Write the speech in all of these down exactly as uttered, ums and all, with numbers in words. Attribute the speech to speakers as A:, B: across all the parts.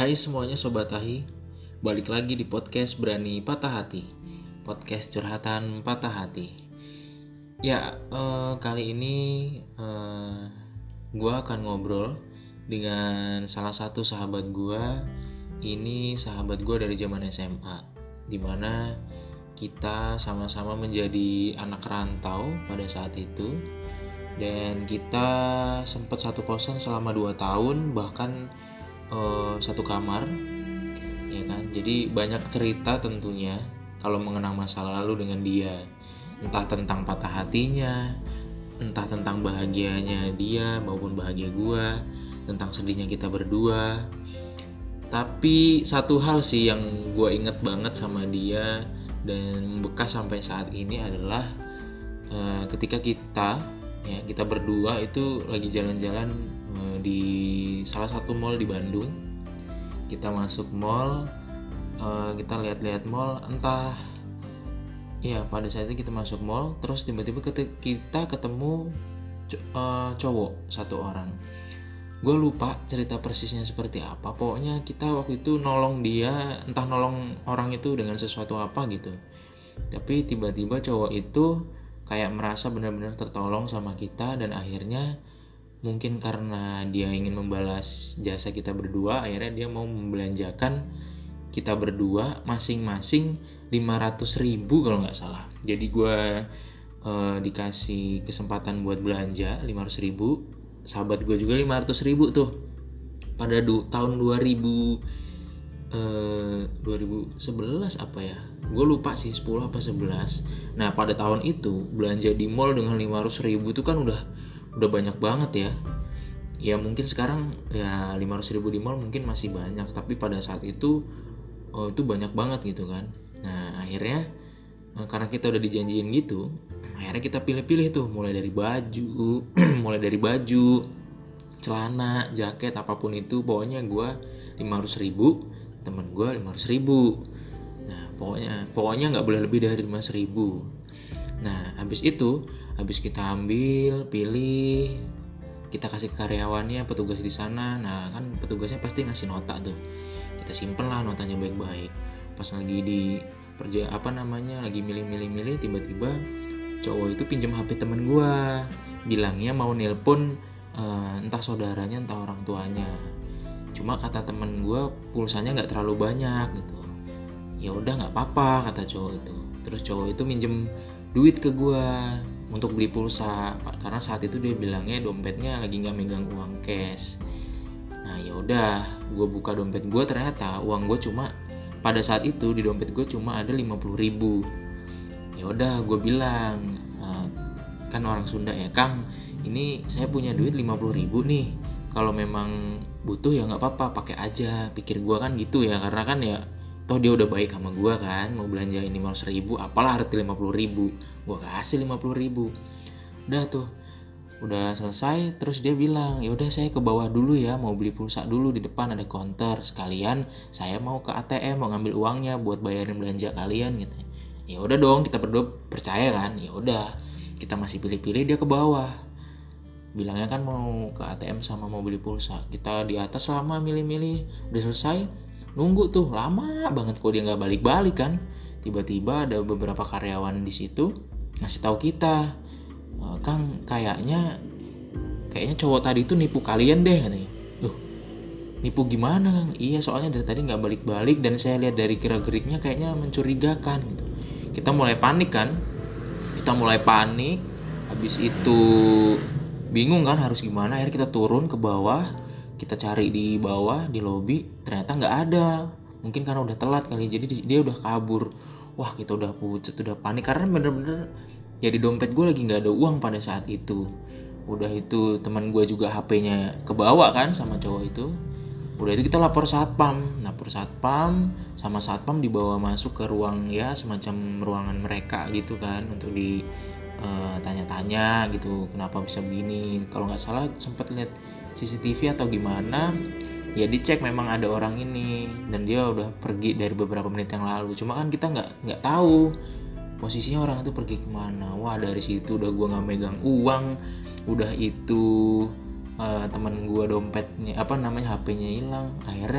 A: Hai semuanya Sobat Tahi, balik lagi di podcast Berani Patah Hati, podcast curhatan patah hati. Ya, eh, kali ini eh, gue akan ngobrol dengan salah satu sahabat gue. Ini sahabat gue dari zaman S M A, dimana kita sama-sama menjadi anak rantau pada saat itu. Dan kita sempat satu kosan selama dua tahun, bahkan uh, satu kamar, ya kan. Jadi banyak cerita tentunya kalau mengenang masa lalu dengan dia, entah tentang patah hatinya, entah tentang bahagianya dia maupun bahagia gua, tentang sedihnya kita berdua. Tapi satu hal sih yang gua inget banget sama dia dan membekas sampai saat ini adalah uh, ketika kita ya kita berdua itu lagi jalan-jalan uh, di salah satu mall di Bandung. Kita masuk mall, uh, kita lihat-lihat mall, entah ya pada saat itu kita masuk mall, terus tiba-tiba kita ketemu uh, cowok satu orang. Gue lupa cerita persisnya seperti apa. Pokoknya kita waktu itu nolong dia, entah nolong orang itu dengan sesuatu apa gitu. Tapi tiba-tiba cowok itu kayak merasa benar-benar tertolong sama kita, dan akhirnya mungkin karena dia ingin membalas jasa kita berdua, akhirnya dia mau membelanjakan kita berdua masing-masing lima ratus ribu kalau nggak salah. Jadi gue eh, dikasih kesempatan buat belanja lima ratus ribu, sahabat gue juga lima ratus ribu tuh pada du- tahun dua ribu eh, dua ribu sebelas apa ya, gue lupa sih sepuluh apa sebelas. Nah pada tahun itu belanja di mall dengan lima ratus ribu itu kan udah udah banyak banget ya. Ya mungkin sekarang ya lima ratus ribu di mall mungkin masih banyak, tapi pada saat itu oh itu banyak banget gitu kan. Nah akhirnya karena kita udah dijanjiin gitu, akhirnya kita pilih-pilih tuh, mulai dari baju mulai dari baju, celana, jaket, apapun itu. Pokoknya gue lima ratus ribu, temen gue lima ratus ribu. Nah pokoknya pokoknya nggak boleh lebih dari lima ratus ribu. Nah habis itu, habis kita ambil, pilih, kita kasih ke karyawannya, petugas di sana. Nah kan petugasnya pasti ngasih nota tuh, kita simpen lah notanya baik-baik. Pas lagi di perja apa namanya lagi milih-milih-milih, tiba-tiba cowok itu pinjam H P temen gue, bilangnya mau nelpon uh, entah saudaranya entah orang tuanya. Cuma kata temen gue pulsanya nggak terlalu banyak gitu. Ya udah nggak apa-apa kata cowok itu. Terus cowok itu minjem duit ke gue untuk beli pulsa, karena saat itu dia bilangnya dompetnya lagi nggak megang uang cash. Nah ya udah, gue buka dompet gue, ternyata uang gue cuma pada saat itu di dompet gue cuma ada lima puluh ribu. Ya udah gue bilang, kan orang Sunda ya, Kang, ini saya punya duit lima puluh ribu nih, kalau memang butuh ya nggak apa-apa, pakai aja. Pikir gue kan gitu ya, karena kan ya toh dia udah baik sama gue kan, mau belanjain lima ratus ribu, apalah arti lima puluh ribu, gue kasih lima puluh ribu. Udah tuh, udah selesai. Terus dia bilang, ya udah saya ke bawah dulu ya, mau beli pulsa dulu, di depan ada counter, sekalian saya mau ke A T M mau ngambil uangnya buat bayarin belanja kalian gitu. Ya udah dong, kita berdua percaya kan. Ya udah, kita masih pilih-pilih, dia ke bawah bilangnya kan mau ke A T M sama mau beli pulsa. Kita di atas lama milih-milih, udah selesai, nunggu tuh lama banget kok dia nggak balik-balik kan. Tiba-tiba ada beberapa karyawan di situ ngasih tahu kita, e, Kang, kayaknya kayaknya cowok tadi tuh nipu kalian deh katanya. Loh, nipu gimana Kang? Iya, soalnya dari tadi nggak balik-balik dan saya lihat dari gerak-geriknya kayaknya mencurigakan gitu. Kita mulai panik kan, kita mulai panik. Habis itu bingung kan harus gimana. Akhirnya kita turun ke bawah, kita cari di bawah di lobi, ternyata nggak ada. Mungkin karena udah telat kali, jadi dia udah kabur. Wah kita udah pucat, udah panik, karena bener-bener ya di dompet gue lagi nggak ada uang pada saat itu. Udah itu teman gue juga H P-nya kebawa kan sama cowok itu. Udah itu kita lapor satpam, lapor satpam, sama satpam dibawa masuk ke ruang ya semacam ruangan mereka gitu kan, untuk di uh, tanya-tanya gitu kenapa bisa begini. Kalau nggak salah sempat lihat C C T V atau gimana, ya dicek memang ada orang ini dan dia udah pergi dari beberapa menit yang lalu. Cuma kan kita nggak nggak tahu posisinya orang itu pergi kemana. Wah dari situ udah gue nggak megang uang, udah itu uh, teman gue dompetnya apa namanya H P-nya hilang. Akhirnya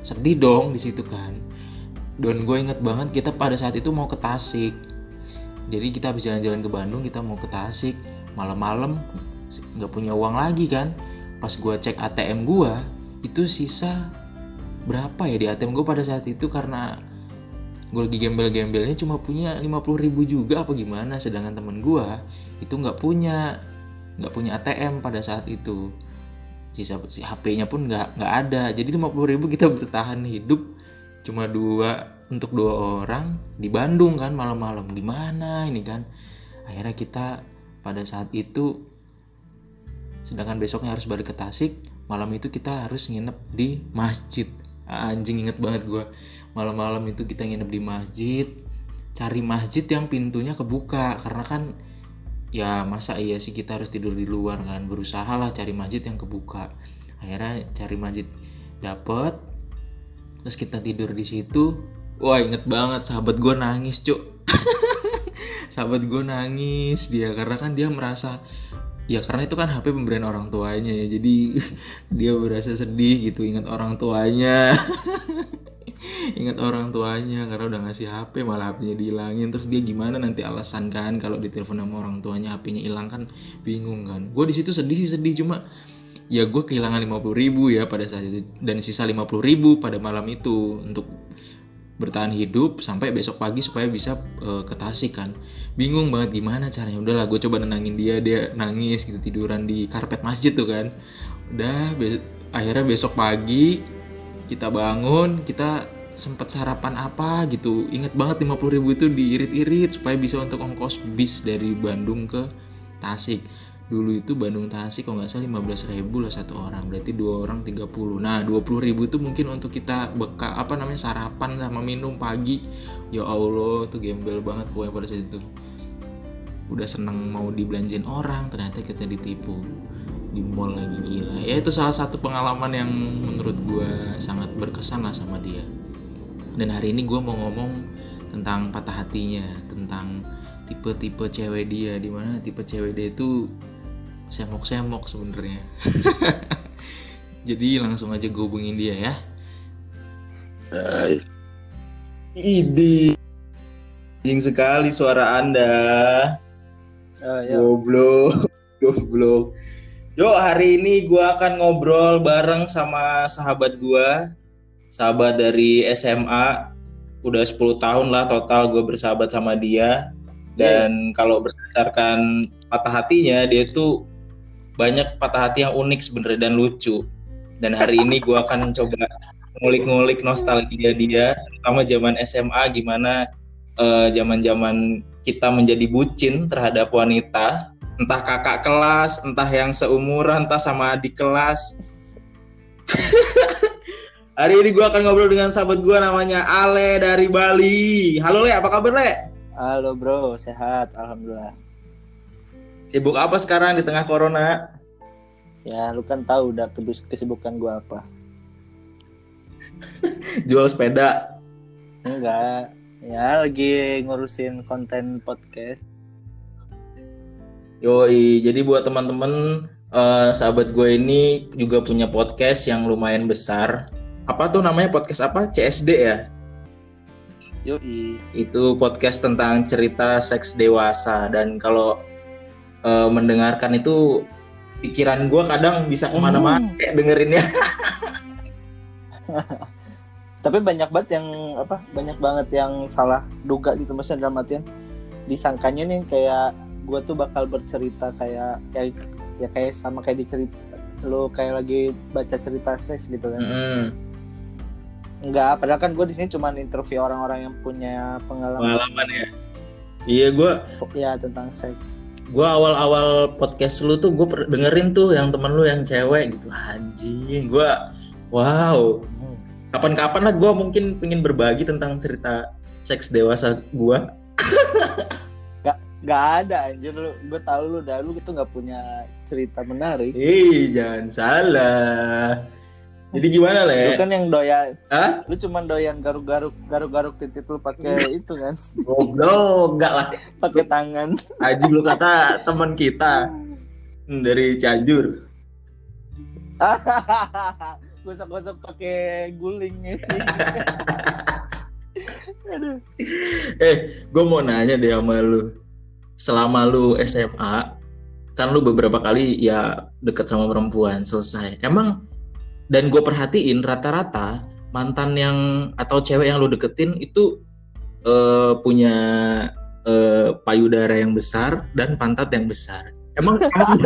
A: sedih dong di situ kan. Dan gue inget banget kita pada saat itu mau ke Tasik. Jadi kita habis jalan-jalan ke Bandung, kita mau ke Tasik. Malam-malam nggak punya uang lagi kan. Pas gue cek A T M gue, itu sisa berapa ya di A T M gue pada saat itu, karena gue lagi gembel-gembelnya cuma punya lima puluh ribu juga apa gimana. Sedangkan temen gue itu nggak punya, nggak punya A T M pada saat itu. Sisa H P-nya pun nggak nggak ada. Jadi lima puluh ribu kita bertahan hidup cuma dua untuk dua orang di Bandung kan malam-malam. Gimana ini kan? Akhirnya kita pada saat itu, sedangkan besoknya harus balik ke Tasik, malam itu kita harus nginep di masjid. Anjing, inget banget gue. Malam-malam itu kita nginep di masjid, cari masjid yang pintunya kebuka, karena kan ya masa iya sih kita harus tidur di luar kan. Berusaha lah cari masjid yang kebuka. Akhirnya cari masjid dapet, terus kita tidur di situ. Wah, inget banget sahabat gue nangis cuk. Sahabat gue nangis dia, karena kan dia merasa, ya karena itu kan H P pemberian orang tuanya ya, jadi dia berasa sedih gitu, ingat orang tuanya. Ingat orang tuanya karena udah ngasih H P, malah H P-nya dihilangin. Terus dia gimana nanti alasan kan kalau ditelepon sama orang tuanya H P-nya hilang, kan bingung kan. Gue di situ sedih sih sedih, cuma ya gue kehilangan lima puluh ribu ya pada saat itu, dan sisa lima puluh ribu pada malam itu untuk bertahan hidup sampai besok pagi supaya bisa uh, ke Tasik kan. Bingung banget gimana caranya. Udahlah gue coba nenangin dia, dia nangis gitu tiduran di karpet masjid tuh kan. Udah be- akhirnya besok pagi kita bangun, kita sempet sarapan apa gitu. Ingat banget lima puluh ribu itu diirit-irit supaya bisa untuk ongkos bis dari Bandung ke Tasik. Dulu itu Bandung Tasik kalau nggak salah lima belas ribu lah satu orang, berarti dua orang tiga puluh. Nah dua puluh ribu itu mungkin untuk kita bekal apa namanya sarapan sama minum pagi. Ya Allah, itu gembel banget pokoknya pada saat itu. Udah seneng mau dibelanjain orang, ternyata kita ditipu di mall lagi, gila. Ya itu salah satu pengalaman yang menurut gue sangat berkesan lah sama dia. Dan hari ini gue mau ngomong tentang patah hatinya, tentang tipe-tipe cewek dia, dimana tipe cewek dia itu semok-semok sebenarnya. Jadi langsung aja gue hubungin dia ya.
B: Idi, jing sekali suara Anda.
C: Uh, ya.
B: Goblok, goblok. Yo, hari ini gue akan ngobrol bareng sama sahabat gue, sahabat dari S M A. Udah sepuluh tahun lah total gue bersahabat sama dia. Dan yeah. Kalau berdasarkan patah hatinya, dia tuh banyak patah hati yang unik sebenarnya dan lucu. Dan hari ini gue akan coba ngulik-ngulik nostalgia dia, terutama zaman S M A, gimana uh, zaman-zaman kita menjadi bucin terhadap wanita, entah kakak kelas, entah yang seumuran, entah sama adik kelas. Hari ini gue akan ngobrol dengan sahabat gue namanya Ale dari Bali. Halo Le, apa kabar Le?
C: Halo bro, sehat, alhamdulillah.
B: Sibuk apa sekarang di tengah corona?
C: Ya, lu kan tahu udah kesibukan gue apa.
B: Jual sepeda?
C: Enggak, ya lagi ngurusin konten podcast.
B: Yoi, jadi buat teman-teman, uh, sahabat gue ini juga punya podcast yang lumayan besar. Apa tuh namanya, podcast apa? C S D ya?
C: Yoi.
B: Itu podcast tentang cerita seks dewasa. Dan kalau uh, mendengarkan itu, pikiran gue kadang bisa kemana-mana mm. kayak dengerinnya.
C: Tapi banyak banget yang apa? Banyak banget yang salah duga gitu, maksudnya dalam artian disangkanya nih kayak gue tuh bakal bercerita kayak kayak ya kayak sama kayak dicerita lo kayak lagi baca cerita seks gitu kan. Mm. Enggak, padahal kan gue di sini cuma interview orang-orang yang punya pengalaman.
B: Pengalaman ya. Iya, gue
C: ya tentang seks.
B: Gue awal-awal podcast lu tuh gue dengerin tuh yang temen lu yang cewek gitu. Anjing, gue wow. Hmm. Kapan-kapan lah gue mungkin pengen berbagi tentang cerita seks dewasa gue.
C: Gak, gak ada anjir lu. Gue tahu lu dah, lu itu gak punya cerita menarik.
B: Ih, jangan salah. Jadi gimana Le?
C: Lu kan yang doyan.
B: Hah?
C: Lu cuma doyan garuk-garuk garuk-garuk titik lu pakai itu kan.
B: Goblok, enggak lah.
C: Pakai tangan.
B: Aji lu kata teman kita dari Cianjur.
C: gosok-gosok pakai guling gitu. Aduh.
B: Eh, gue mau nanya deh sama lu. Selama lu S M A, kan lu beberapa kali ya deket sama perempuan, selesai. Emang, dan gue perhatiin rata-rata mantan yang atau cewek yang lu deketin itu uh, punya uh, payudara yang besar dan pantat yang besar. Emang emang,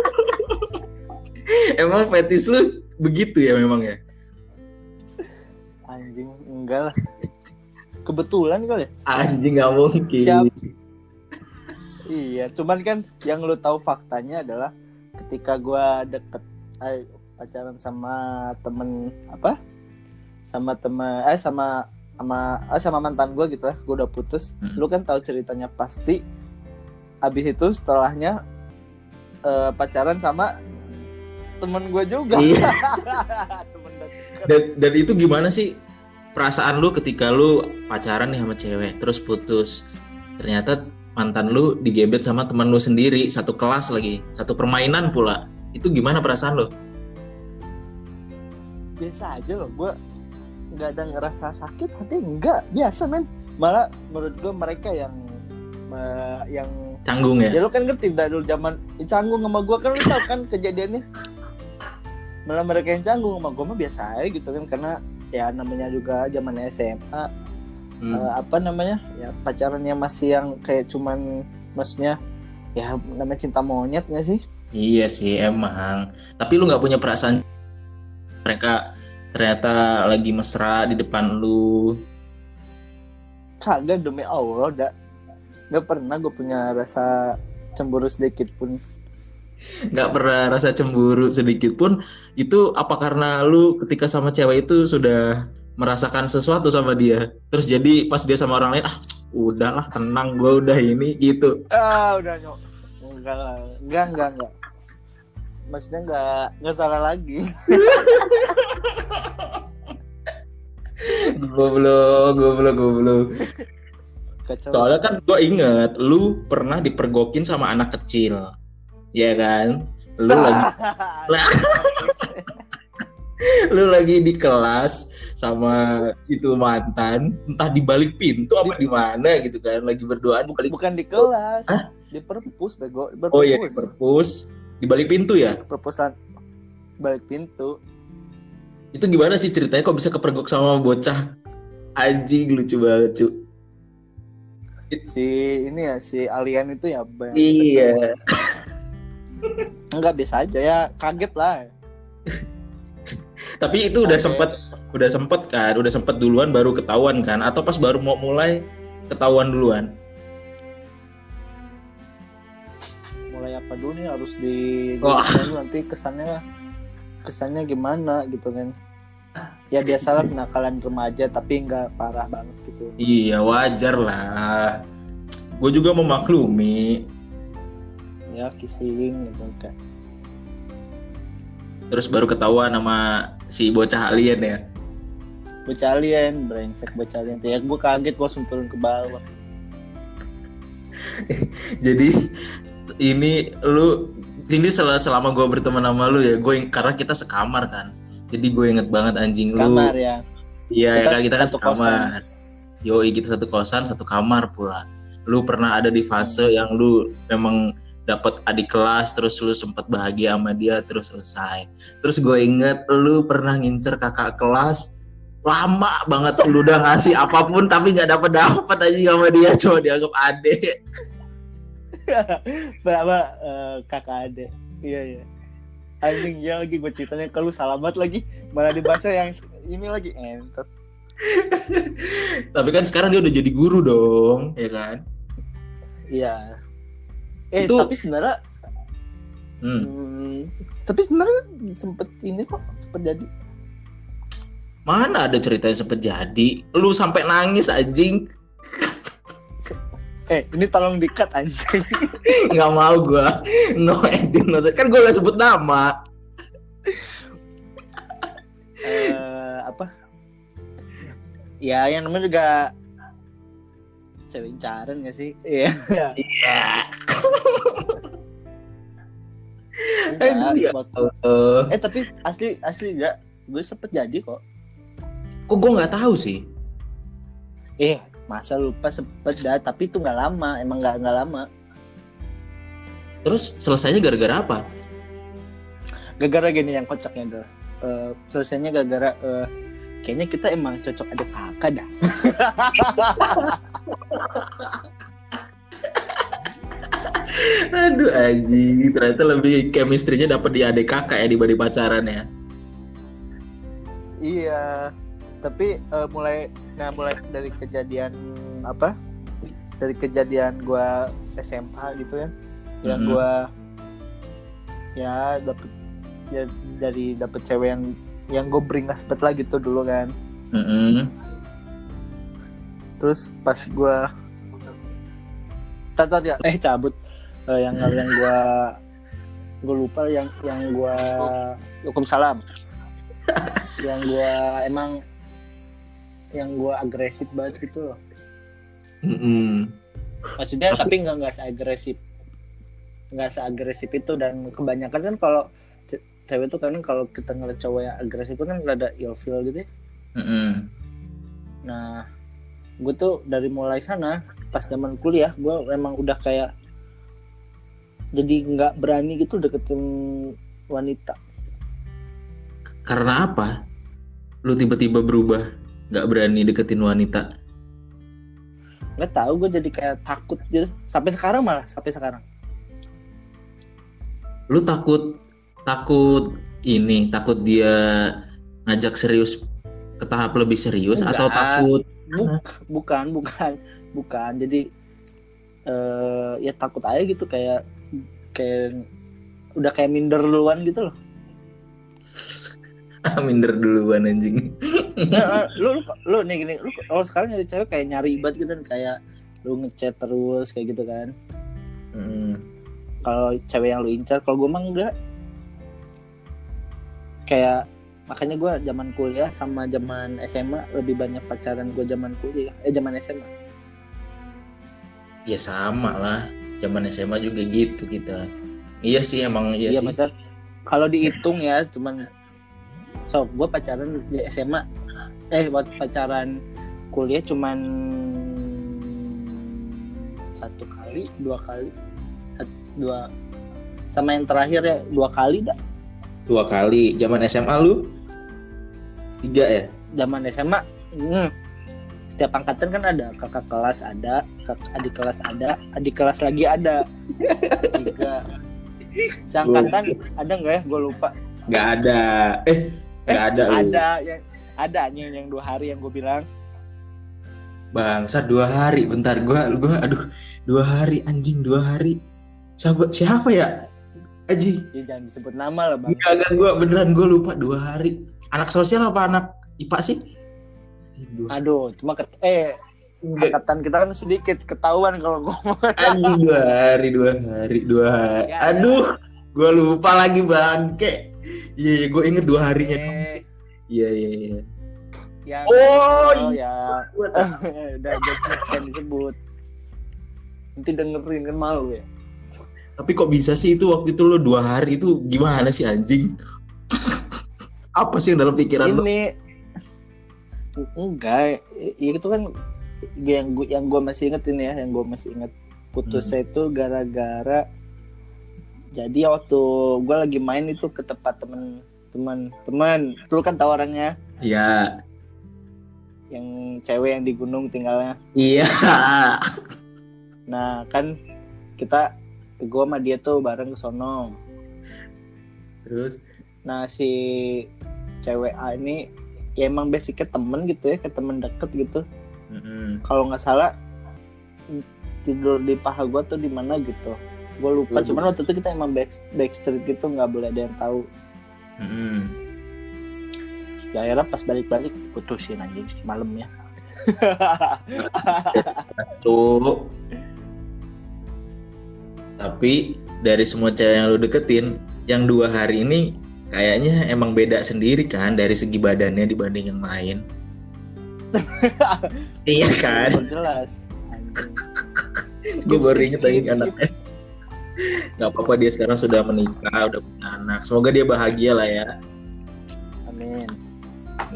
B: emang fetis lu begitu ya memang ya?
C: Anjing, enggak lah. Kebetulan kali ya?
B: Anjing, gak mungkin.
C: Siap. Iya, cuman kan yang lu tahu faktanya adalah ketika gua deket eh, pacaran sama temen apa? Sama temen eh sama sama eh, sama mantan gua gitu lah, gua udah putus. Hmm. Lu kan tahu ceritanya pasti. Abis itu setelahnya eh, pacaran sama temen gua juga.
B: Iya. Temen dan, dan itu gimana sih perasaan lu ketika lu pacaran nih sama cewek terus putus? Ternyata mantan lu digebet sama teman lu sendiri, satu kelas lagi, satu permainan pula. Itu gimana perasaan lu?
C: Biasa aja loh, gue nggak ada ngerasa sakit hati, enggak, biasa men. Malah menurut gue mereka yang uh, yang
B: canggung ya.
C: Ya lu kan ngerti dari dulu zaman canggung sama gue kan, lu tau kan kejadiannya. Malah mereka yang canggung sama gue mah biasa aja gitu kan, karena ya namanya juga zaman S M A. Hmm. Uh, apa namanya ya pacarannya masih yang kayak cuman maksudnya ya namanya cinta monyet nggak sih?
B: Iya sih emang. Tapi lu nggak punya perasaan mereka ternyata lagi mesra di depan lu?
C: Kagak, demi Allah, dah nggak pernah gue punya rasa cemburu sedikit pun.
B: Nggak pernah rasa cemburu sedikit pun. Itu apa karena lu ketika sama cewek itu sudah merasakan sesuatu sama dia, terus jadi pas dia sama orang lain, ah udahlah tenang, gue udah ini gitu.
C: Ah udah nyok, enggak lah, enggak enggak enggak, maksudnya enggak enggak salah lagi.
B: Goblok, goblok, goblok. Soalnya kan gue inget, lu pernah dipergokin sama anak kecil, ya kan? Lu lagi, lu lagi di kelas sama itu mantan, entah di balik pintu apa di mana gitu kan, lagi berduaan.
C: Bukan, bukan di kelas, hah? Di perpus bego. Berpus.
B: Oh iya, di perpus, di balik pintu ya?
C: Perpus kan, balik pintu.
B: Itu gimana sih ceritanya? Kok bisa kepergok sama bocah? Anjing, lucu banget cu.
C: Si ini ya, si alien itu ya.
B: Iya.
C: Enggak, biasa aja ya, kaget lah.
B: Tapi itu udah sempet, udah sempet kan, udah sempet duluan baru ketahuan kan, atau pas baru mau mulai ketahuan duluan?
C: Mulai apa dulu nih harus di,
B: oh.
C: dulu nanti kesannya, kesannya gimana gitu kan? Ya biasalah kenakalan remaja tapi nggak parah banget gitu.
B: Iya wajar lah, gue juga memaklumi.
C: Ya kissing gitu kan.
B: Terus baru ketahuan sama si bocah alien ya?
C: Bocah alien, brengsek bocah alien. Ya gue kaget, gue langsung turun ke bawah.
B: Jadi ini lu, ini selama gue berteman sama lu ya, gue karena kita sekamar kan. Jadi gue inget banget anjing
C: sekamar,
B: lu.
C: Sekamar ya.
B: Iya kita, ya, kita kan sekamar. Yoi kita satu kosan, satu kamar pula. Lu pernah ada di fase yang lu memang dapat adik kelas, terus lu sempat bahagia sama dia, terus selesai. Terus gue inget lu pernah ngincer kakak kelas, lama banget lu udah ngasih apapun tapi nggak dapat dapat aja sama dia, cuma dianggap adik.
C: Berapa uh, kakak adik? Iya iya. Anjing ya lagi gue ceritanya kalau salamat lagi malah di bahasa yang ini lagi entot.
B: Tapi kan sekarang dia udah jadi guru dong, ya kan?
C: Iya. Eh
B: itu...
C: tapi sebenarnya hmm. Hmm, tapi sebenarnya sempet ini kok sempet jadi.
B: Mana ada ceritanya sempet jadi? Lu sampai nangis anjing.
C: Eh ini tolong di-cut anjing.
B: Nggak mau gua. No edit, no. Kan gua gak sebut nama.
C: uh, apa? Ya yang namanya juga cewek incaran gak sih? Iya.
B: Iya.
C: Eh tapi asli asli enggak gue sempet jadi kok.
B: Kok gue nggak tahu sih?
C: Eh, masa lupa sempet dah, tapi itu nggak lama, emang nggak nggak lama.
B: Terus selesainya gara-gara apa?
C: Gara-gara gini yang kocaknya tuh. Uh, selesainya gara-gara uh, kayaknya kita emang cocok ada kakak dah.
B: Aduh anjing, ternyata lebih chemistry-nya dapat di adik kakak ya dibanding pacaran ya.
C: Iya, tapi uh, mulai nah mulai dari kejadian apa? Dari kejadian gua S M A gitu ya. Yang
B: Mm-hmm.
C: gua ya dapet ya dari dapet cewek yang yang gue beringas bet lah gitu dulu kan.
B: Mm-hmm.
C: Terus pas gue tata dia eh cabut uh, yang
B: Mm-hmm.
C: yang gue gue lupa yang yang gue Waalaikumsalam yang gue emang yang gue agresif banget gitu loh.
B: Mm-hmm.
C: Maksudnya tapi nggak nggak seagresif nggak seagresif itu, dan kebanyakan kan kalau ce- cewek tuh kan kalau kita ngeliat cowok yang agresif itu kan ada ilfeel gitu ya.
B: Mm-hmm.
C: Nah, gue tuh dari mulai sana pas zaman kuliah gue emang udah kayak jadi nggak berani gitu deketin wanita.
B: Karena apa? Lu tiba-tiba berubah, nggak berani deketin wanita?
C: Nggak tahu, gue jadi kayak takut gitu. Sampai sekarang malah sampai sekarang.
B: Lu takut takut ini, takut dia ngajak serius ke tahap lebih serius.
C: Enggak.
B: Atau takut
C: Buk, bukan, bukan, bukan. Jadi eh, ya takut aja gitu, kayak kayak udah kayak minder duluan gitu loh.
B: minder duluan anjing.
C: Nah, lu, lu lu nih gini, lu kalau sekarang nyari cewek kayak nyari banget gitu kan, kayak lu ngechat terus kayak gitu kan.
B: Hmm.
C: Kalau cewek yang lu incar, kalau gue mah enggak. Kayak makanya gue zaman kuliah sama zaman S M A lebih banyak pacaran gue zaman kuliah, eh zaman S M A.
B: Ya sama lah, zaman S M A juga gitu kita. Iya sih emang iya,
C: Iya
B: sih.
C: maksudnya kalau dihitung ya cuman so gue pacaran di S M A eh buat pacaran kuliah cuman satu kali dua kali satu- dua sama yang terakhir ya dua kali dah.
B: Dua kali. Zaman S M A lu tiga ya?
C: Zaman S M A hmm, setiap angkatan kan ada kakak kelas ada kakak adik kelas ada adik kelas lagi ada tiga. Seangkatan ada nggak ya, gue lupa.
B: Nggak ada. Eh nggak ada. lu.
C: Ada yang ada yang yang dua hari yang gue bilang.
B: Bangsa dua hari. Bentar gua gua aduh dua hari anjing dua hari. Siapa siapa ya? Aji.
C: Ya, jangan disebut nama lah bang.
B: Enggak enggak gua beneran gua lupa dua hari. Anak sosial apa anak I P A sih? Dua.
C: Aduh, cuma ket eh angkatan kita kan sedikit ketahuan kalau ngomong.
B: Anjing dua hari dua hari dua hari.
C: Ya,
B: Aduh, gua lupa lagi bangke. Iya iya gua inget dua harinya.
C: Eh,
B: Iya iya iya.
C: yang
B: Oh,
C: oh, ya udah jangan disebut. Nanti dengerin kan malu ya.
B: Tapi kok bisa sih itu waktu itu lo dua hari itu gimana sih anjing? Apa sih yang dalam pikiran lo?
C: Ini enggak, ya itu kan yang gua yang gue masih inget ini ya, yang gue masih inget putusnya
B: Hmm.
C: itu gara-gara jadi waktu gue lagi main itu ke tempat temen teman teman lu kan tahu orangnya
B: Iya.
C: yang cewek yang di gunung tinggalnya.
B: Iya.
C: Nah kan kita gue sama dia tuh bareng ke sono.
B: Terus
C: Nah si cewek A ini ya emang basicnya temen gitu ya, kayak temen deket gitu.
B: mm-mm.
C: Kalau nggak salah tidur di paha gue tuh di mana gitu, gue lupa.
B: Hmm.
C: Cuman waktu itu kita emang back backstreet gitu, nggak boleh ada yang tahu.
B: Mm-mm.
C: Ya akhirnya pas balik-balik kita putusin anjing malamnya.
B: Tuh. Tapi dari semua cewek yang lu deketin, yang dua hari ini kayaknya emang beda sendiri kan dari segi badannya dibanding yang lain. Iya kan?
C: Jelas anjing.
B: Gue baru
C: Skip,
B: inget
C: skip,
B: lagi
C: skip.
B: anaknya. Gak apa-apa, dia sekarang sudah menikah, udah punya anak. Semoga dia bahagia lah ya.
C: Amin.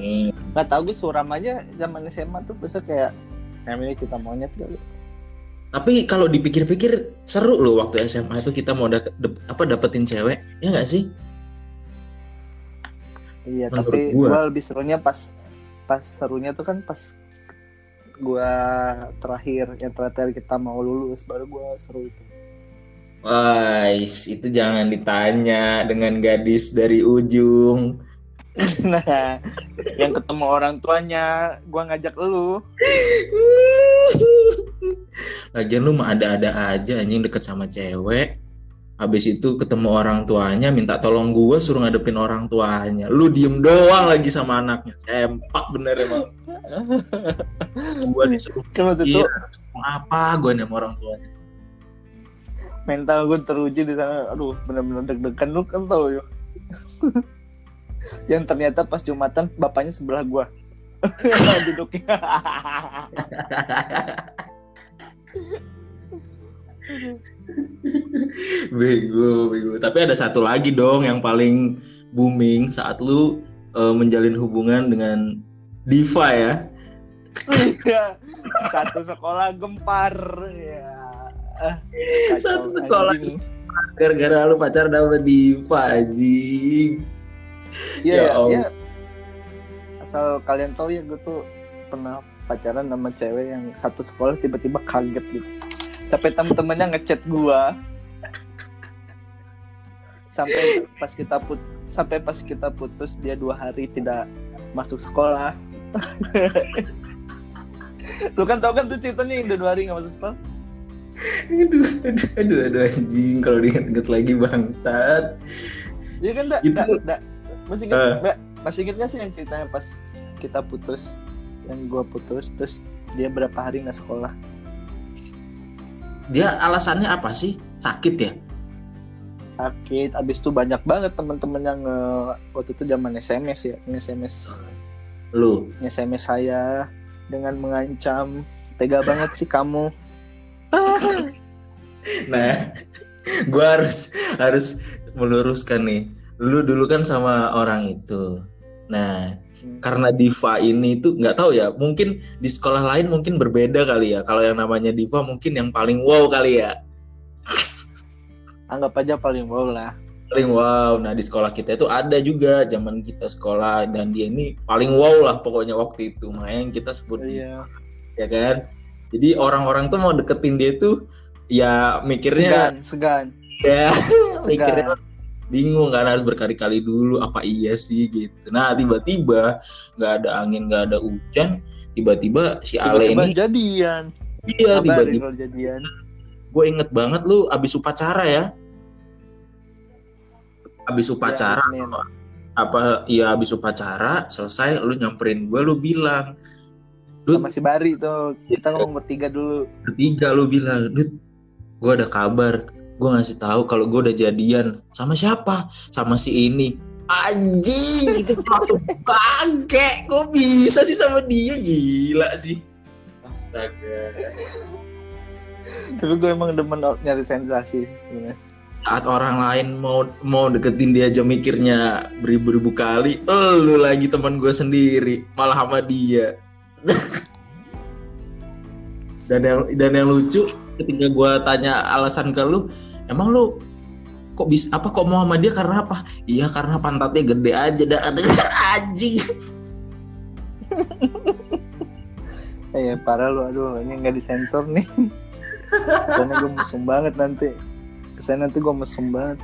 B: Hmm.
C: Nggak tahu gue suram aja zaman S M A tuh besok kayak namanya cinta monyet kali.
B: Tapi kalau dipikir-pikir seru loh waktu S M A itu kita mau da- de- apa dapetin cewek, ya nggak sih?
C: Iya,
B: Menurut
C: tapi
B: gua.
C: gue lebih serunya pas pas serunya tuh kan pas gue terakhir yang terakhir kita mau lulus baru gue seru itu.
B: Wais, itu jangan ditanya dengan gadis dari ujung.
C: Nah, yang ketemu orang tuanya gue ngajak lu.
B: Lagian lu mah ada-ada aja anjing deket sama cewek. Habis itu ketemu orang tuanya minta tolong gue suruh ngadepin orang tuanya. Lu diem doang lagi sama anaknya. Sempak bener emang. Gue disuruh
C: Kan waktu itu
B: iya, mau apa gue nih sama orang tuanya.
C: mental gue teruji di sana. Aduh, benar-benar deg-degan lu kan tau yo. Yang ternyata pas Jumatan bapaknya sebelah gue. Duduknya.
B: Bego, bego. Tapi ada satu lagi dong yang paling booming saat lu uh, menjalin hubungan dengan Diva ya.
C: Iya. Satu sekolah gempar ya. Ah,
B: Satu
C: kacau,
B: sekolah
C: anjing.
B: gara-gara lu pacar sama Diva anjing.
C: Iya,
B: Ya
C: ya,
B: Allah.
C: ya. Asal kalian tahu ya, gue tuh pernah pacaran sama cewek yang satu sekolah tiba-tiba kaget gitu. Sampai temen-temennya ngechat gua. Sampai pas kita put, sampai pas kita putus dia dua hari tidak masuk sekolah. Lu kan tau kan tuh ceritanya yang udah dua hari nggak masuk sekolah.
B: Aduh, aduh, aduh, aduh anjing kalau diinget-inget lagi bangsat.
C: Iya kan, Dak?
B: Itu-
C: Dak, Dak. Masih inget,
B: Eh.
C: Dak? Masih inget gak sih yang ceritanya pas kita putus, yang gua putus, terus dia berapa hari nggak sekolah?
B: Dia alasannya apa sih? Sakit ya?
C: Sakit, abis itu banyak banget teman-teman yang nge, waktu itu zaman S M S ya, nge-S M S,
B: Lu.
C: nge-S M S saya dengan mengancam, tega banget sih kamu.
B: Nah, gua harus harus meluruskan nih. Lu dulu kan sama orang itu. Nah,
C: Hmm.
B: karena Diva ini tuh nggak tahu ya, mungkin di sekolah lain mungkin berbeda kali ya. Kalau yang namanya Diva mungkin yang paling wow kali ya.
C: Anggap aja paling wow lah.
B: Paling wow. Nah, di sekolah kita itu ada juga zaman kita sekolah dan dia ini paling wow lah pokoknya waktu itu. Makanya kita sebut dia,
C: Iya.
B: ya kan. Jadi orang-orang tuh mau deketin dia tuh ya mikirnya
C: Segan, segan,
B: ya
C: segan.
B: mikirnya bingung kan, harus berkali-kali dulu apa iya sih gitu. Nah tiba-tiba nggak ada angin nggak ada hujan, tiba-tiba si Ale
C: Tiba-tiba
B: ini
C: jadian.
B: iya
C: Kabarin
B: tiba-tiba
C: kalau jadian.
B: gue inget banget lu abis upacara ya, abis upacara
C: Ya, Senin.
B: apa iya abis upacara selesai lu nyamperin gue, lu bilang Dut,
C: Sama si Bari tuh kita ngomong bertiga dulu.
B: bertiga lu bilang, Dut, gue ada kabar, gue ngasih tahu kalau gue udah jadian sama siapa, sama si ini. Anjing, itu langsung bangke, kok bisa sih sama dia, gila sih. Astaga.
C: Tapi gue emang demen nyari sensasi sebenarnya.
B: Saat orang lain mau mau deketin dia aja mikirnya beribu-ribu kali, eh, lu lagi teman gue sendiri malah sama dia. dan yang dan yang lucu ketika gue tanya alasan ke lu, emang lu kok bisa apa kok mau sama dia karena apa? Iya karena pantatnya gede aja dah. Anjing.
C: Eh parah lu, aduh ini nggak disensor nih. Kesannya gue mesum banget nanti. Kesannya nanti gue mesum banget.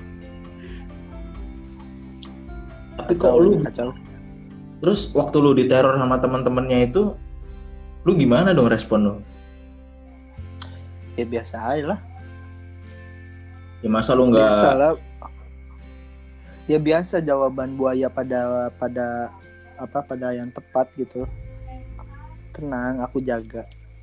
B: Tapi kok lu
C: kacau.
B: terus waktu lu diteror sama teman-temannya itu, lu gimana dong respon lu?
C: Ya biasa aja lah.
B: Ya masa lu
C: Biasa
B: nggak
C: lah. Ya biasa jawaban buaya pada pada apa pada yang tepat gitu. Tenang, aku jaga.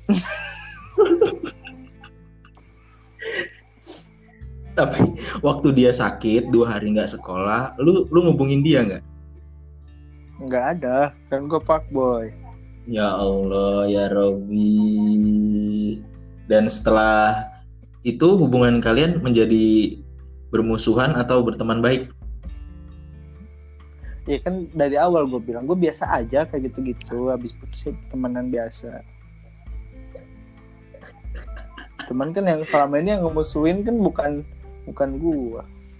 B: tapi waktu dia sakit dua hari nggak sekolah, lu lu ngubungin dia nggak?
C: Nggak ada, kan gue fuckboy.
B: Ya Allah ya Robbi. Dan setelah itu hubungan kalian menjadi bermusuhan atau berteman baik?
C: Ya kan dari awal gue bilang gue biasa aja kayak gitu-gitu, habis putus temenan biasa. Cuman kan yang selama ini yang ngemusuhin kan bukan bukan gue.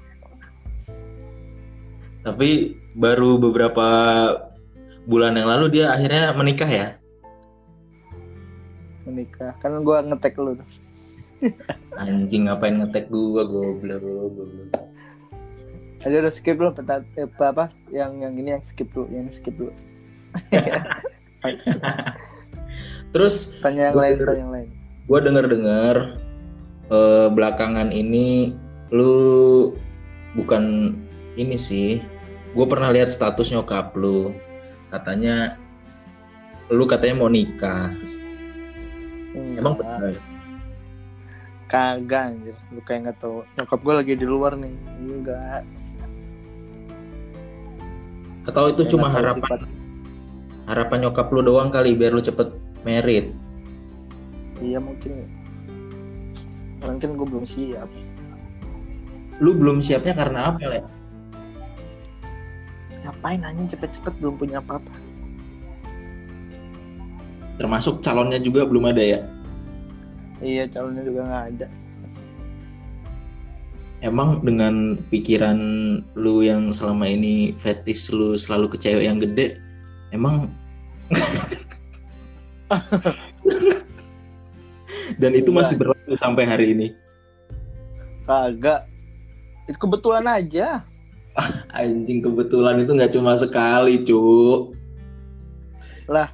B: Tapi baru beberapa bulan yang lalu dia akhirnya menikah ya?
C: Menikah. Kan gue ngetek lu.
B: Anjing, ngapain ngetek gua, goblok, goblok.
C: Ada udah skip lu apa, apa apa yang yang ini yang skip lu, yang skip lu.
B: Terus
C: tanya yang lain, tanya yang lain.
B: Gua dengar-dengar eh, belakangan ini lu bukan ini sih. Gue pernah lihat status nyokap lu. Katanya lu katanya mau nikah.
C: Hmm,
B: Emang benar?
C: Kagak anjir, lu kayak nggak tahu. Nyokap gue lagi di luar nih. Enggak.
B: Atau itu
C: Kayak
B: cuma
C: nggak tahu
B: harapan
C: sifat.
B: harapan nyokap lu doang kali biar lu cepet married?
C: Iya mungkin. Mungkin gue belum siap.
B: Lu belum siapnya karena apa, Le?
C: Ngapain nanya cepet-cepet belum punya apa-apa.
B: Termasuk calonnya juga belum ada ya?
C: Iya, calonnya juga nggak ada.
B: Emang dengan pikiran lu yang selama ini fetish lu selalu ke cewek yang gede, emang dan itu masih berlaku sampai hari ini?
C: Kagak. Itu kebetulan aja.
B: Anjing, kebetulan itu nggak cuma sekali, Cuk.
C: Lah.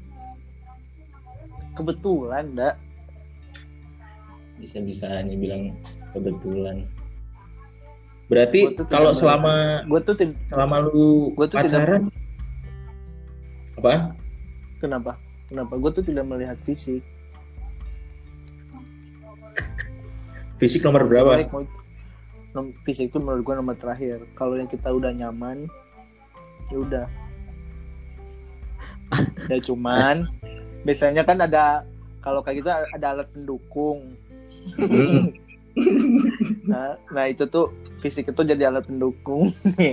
C: Kebetulan, dak.
B: Bisa-bisanya bilang kebetulan. Berarti kalau selama
C: gue tuh tid-
B: selama lu
C: gua tuh
B: pacaran
C: tidak...
B: apa?
C: Kenapa? Kenapa? Gue tuh tidak melihat fisik.
B: Fisik nomor berapa?
C: Nom- fisik itu menurut gue nomor terakhir. Kalau yang kita udah nyaman, ya udah. Ya cuman biasanya kan ada, kalau kayak gitu ada alat pendukung.
B: Hmm.
C: nah, nah itu tuh fisik itu jadi alat pendukung.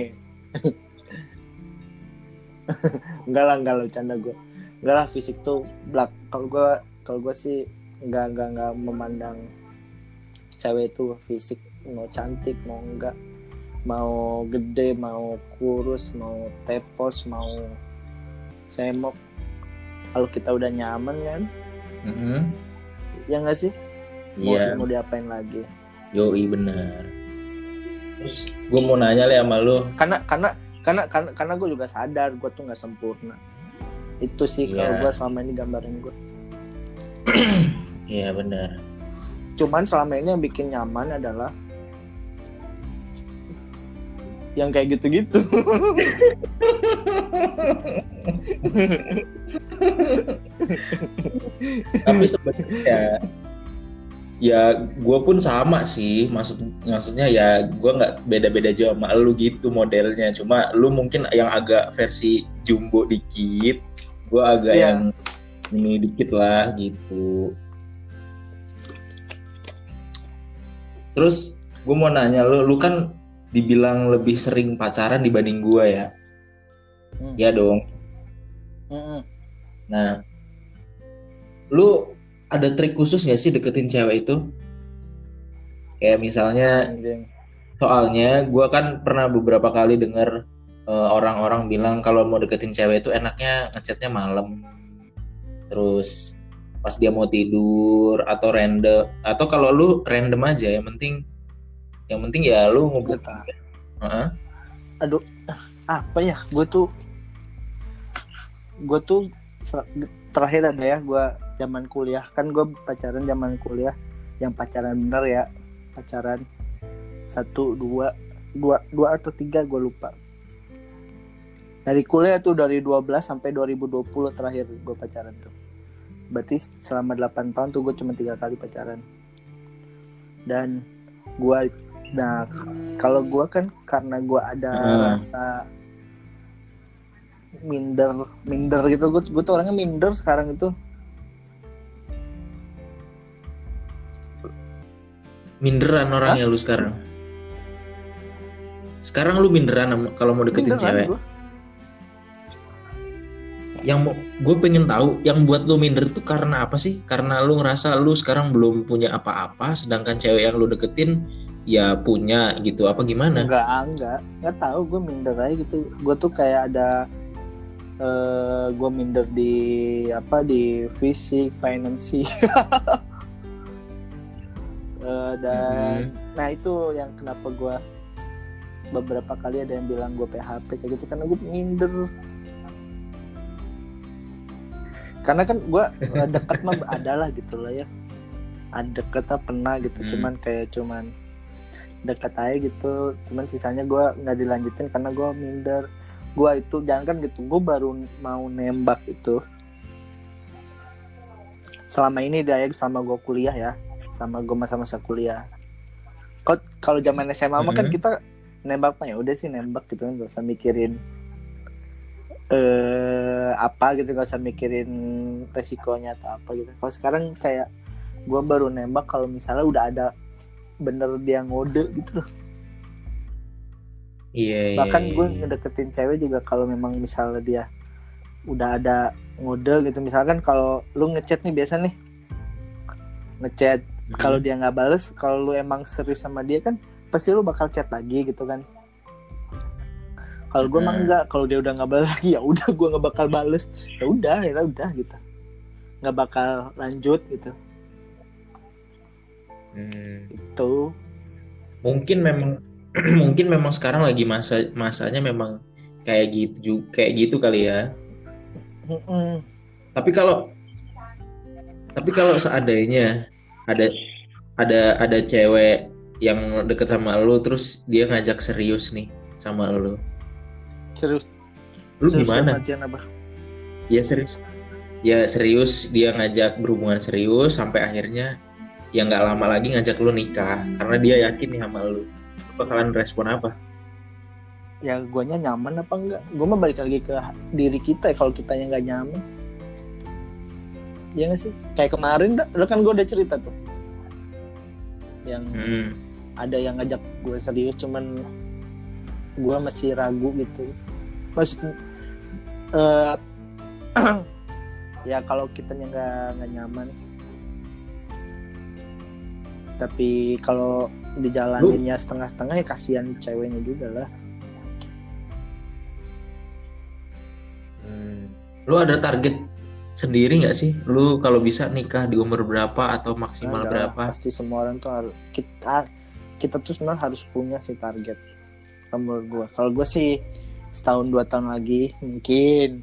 C: Enggak lah, enggak lah, canda gue. Enggak lah, fisik tuh black. Kalau gue, kalau gue sih enggak enggak enggak memandang cewek itu fisik, mau cantik mau enggak, mau gede mau kurus, mau tepos mau semok. Kalau kita udah nyaman kan,
B: Mm-hmm.
C: ya nggak sih? Mau,
B: Iya.
C: mau diapain lagi?
B: Yoi, benar. Terus gue mau nanya Le sama lu.
C: Karena karena karena karena, karena gue juga sadar gue tuh nggak sempurna. Itu sih
B: Iya.
C: kalau gue selama ini gambaran gue.
B: Iya benar.
C: Cuman selama ini yang bikin nyaman adalah yang kayak gitu-gitu.
B: Tapi sebenarnya ya gue pun sama sih, maksud maksudnya ya gue nggak beda-beda jauh sama lu gitu modelnya, cuma lu mungkin yang agak versi jumbo dikit, gue agak
C: Iya.
B: yang ini dikit lah gitu. Terus gue mau nanya lu, lu kan dibilang lebih sering pacaran dibanding gue ya?
C: Hmm.
B: Ya dong.
C: Mm-mm.
B: Nah, lu ada trik khusus nggak sih deketin cewek itu? Kayak misalnya,
C: Anjing.
B: soalnya gue kan pernah beberapa kali denger uh, orang-orang bilang kalau mau deketin cewek itu enaknya ngechatnya malam, terus pas dia mau tidur atau random, atau kalau lu random aja, yang penting, yang penting ya lu ngubur. Uh-huh.
C: Aduh, apa ya? Gue tuh, gue tuh ser- terakhir ada ya, gue zaman kuliah kan, gue pacaran zaman kuliah, yang pacaran bener ya, pacaran satu dua dua dua atau tiga gue lupa. Dari kuliah tuh dari dua belas sampai dua ribu dua puluh terakhir gue pacaran tuh. Berarti selama delapan tahun tuh gue cuma tiga kali pacaran. Dan gue, nah kalau gue kan karena gue ada
B: Hmm.
C: rasa minder minder gitu, gue gue tuh orangnya minder sekarang itu.
B: Minderan orangnya lu sekarang. Sekarang lu minderan am- kalau mau deketin
C: Minderan
B: cewek.
C: gua.
B: yang mau gue pengen tahu yang buat lu minder tuh karena apa sih? Karena lu ngerasa lu sekarang belum punya apa-apa, sedangkan cewek yang lu deketin ya punya gitu, apa gimana?
C: Enggak, enggak, enggak tahu, gue minder aja gitu. Gue tuh kayak ada, uh, gue minder di apa di fisik, finansi, uh, dan
B: Hmm.
C: nah itu yang kenapa gue beberapa kali ada yang bilang gue P H P kayak gitu, karena gue minder. Karena kan gue deket mah ada lah gitu lah ya, ada deket lah pernah gitu,
B: Hmm.
C: cuman kayak cuman deket aja gitu, cuman sisanya gue nggak dilanjutin karena gue minder. Gue itu jangan kan gitu, gue baru mau nembak itu selama ini dia selama gue kuliah ya, sama gue masa-masa kuliah. Kok kalau zaman S M A mah kan
B: Hmm.
C: kita nembak mah ya udah sih nembak gitu kan, gak usah mikirin eh apa gitu, gak usah mikirin resikonya atau apa gitu. Kalau sekarang kayak gue baru nembak kalau misalnya udah ada bener dia ngode gitu loh.
B: Iya,
C: Bahkan
B: iya,
C: gue
B: iya.
C: ngedeketin cewek juga kalau memang misalnya dia udah ada ngode gitu. Misalkan kalau lu ngechat nih, biasa nih ngechat,
B: Hmm.
C: kalau dia nggak bales, kalau lu emang serius sama dia kan pasti lu bakal chat lagi gitu kan. Kalau gue emang
B: Hmm.
C: enggak, kalau dia udah nggak bales lagi ya udah gue nggak bakal bales, ya udah ya udah gitu, nggak bakal lanjut gitu.
B: Hmm.
C: Itu
B: Mungkin memang mungkin memang sekarang lagi masa masanya memang kayak gitu kayak gitu kali ya.
C: Mm-mm.
B: Tapi kalau tapi kalau seandainya ada ada ada cewek yang deket sama lu terus dia ngajak serius nih sama lu,
C: serius
B: lu
C: serius dalam
B: gimana?
C: artian apa?
B: Ya serius, ya serius dia ngajak berhubungan serius sampai akhirnya ya nggak lama lagi ngajak lu nikah karena dia yakin nih sama lu. Lu bakalan respon apa?
C: Ya guanya nyaman apa enggak? Gue mah balik lagi ke diri kita ya, kalau kitanya nggak nyaman. Iya nggak sih? Kayak kemarin, lo kan gue udah cerita tuh, yang
B: Hmm.
C: ada yang ngajak gue serius, cuman gue masih ragu gitu. Maksud, eh ya kalau kitanya nggak nggak nyaman, tapi kalau dijalaninnya setengah-setengah ya kasihan ceweknya juga lah.
B: Hmm. Lu ada target sendiri nggak sih? Lu kalau bisa nikah di umur berapa atau maksimal
C: Ada,
B: berapa?
C: pasti semua orang tuh harus, kita kita tuh sebenarnya harus punya sih target. Menurut gue, kalau gue sih setahun dua tahun lagi mungkin,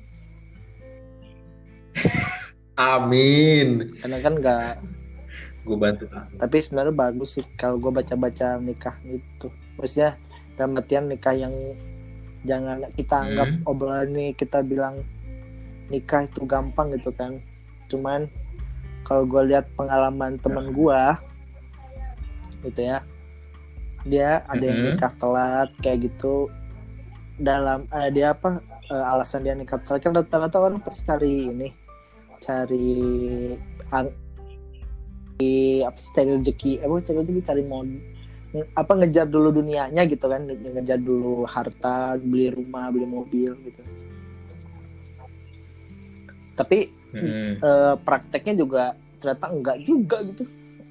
B: Amin.
C: karena kan nggak,
B: Gue bantu.
C: tapi sebenarnya bagus sih kalau gue baca-baca nikah gitu. Maksudnya dalam artian nikah yang jangan kita anggap
B: Hmm.
C: obrolan ini kita bilang nikah itu gampang gitu kan. Cuman kalau gue lihat pengalaman temen gue gitu ya, dia ada yang
B: Mhm.
C: nikah telat kayak gitu. Dalam eh, dia apa eh, alasan dia nikah telat kan rata-rata orang pasti cari ini, cari ang- apa sih, cari rezeki, apa cari rezeki, cari mod, apa ngejar dulu dunianya gitu kan, ngejar dulu harta, beli rumah, beli mobil gitu. Tapi
B: Mhm.
C: eh, prakteknya juga ternyata enggak juga gitu.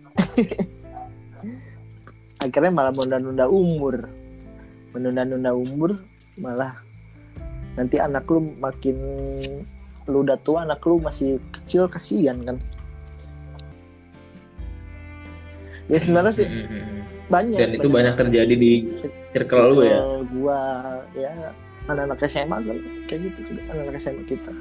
C: Akhirnya malah menunda-nunda umur, menunda-nunda umur, malah nanti anak lu makin lu udah tua, anak lu masih kecil, kasihan kan. Ya sebenarnya sih
B: Mhm.
C: banyak.
B: Dan itu banyak terjadi di circle lu ya?
C: Gua ya, anak-anak S M A kan kayak gitu juga, anak-anak S M A kita.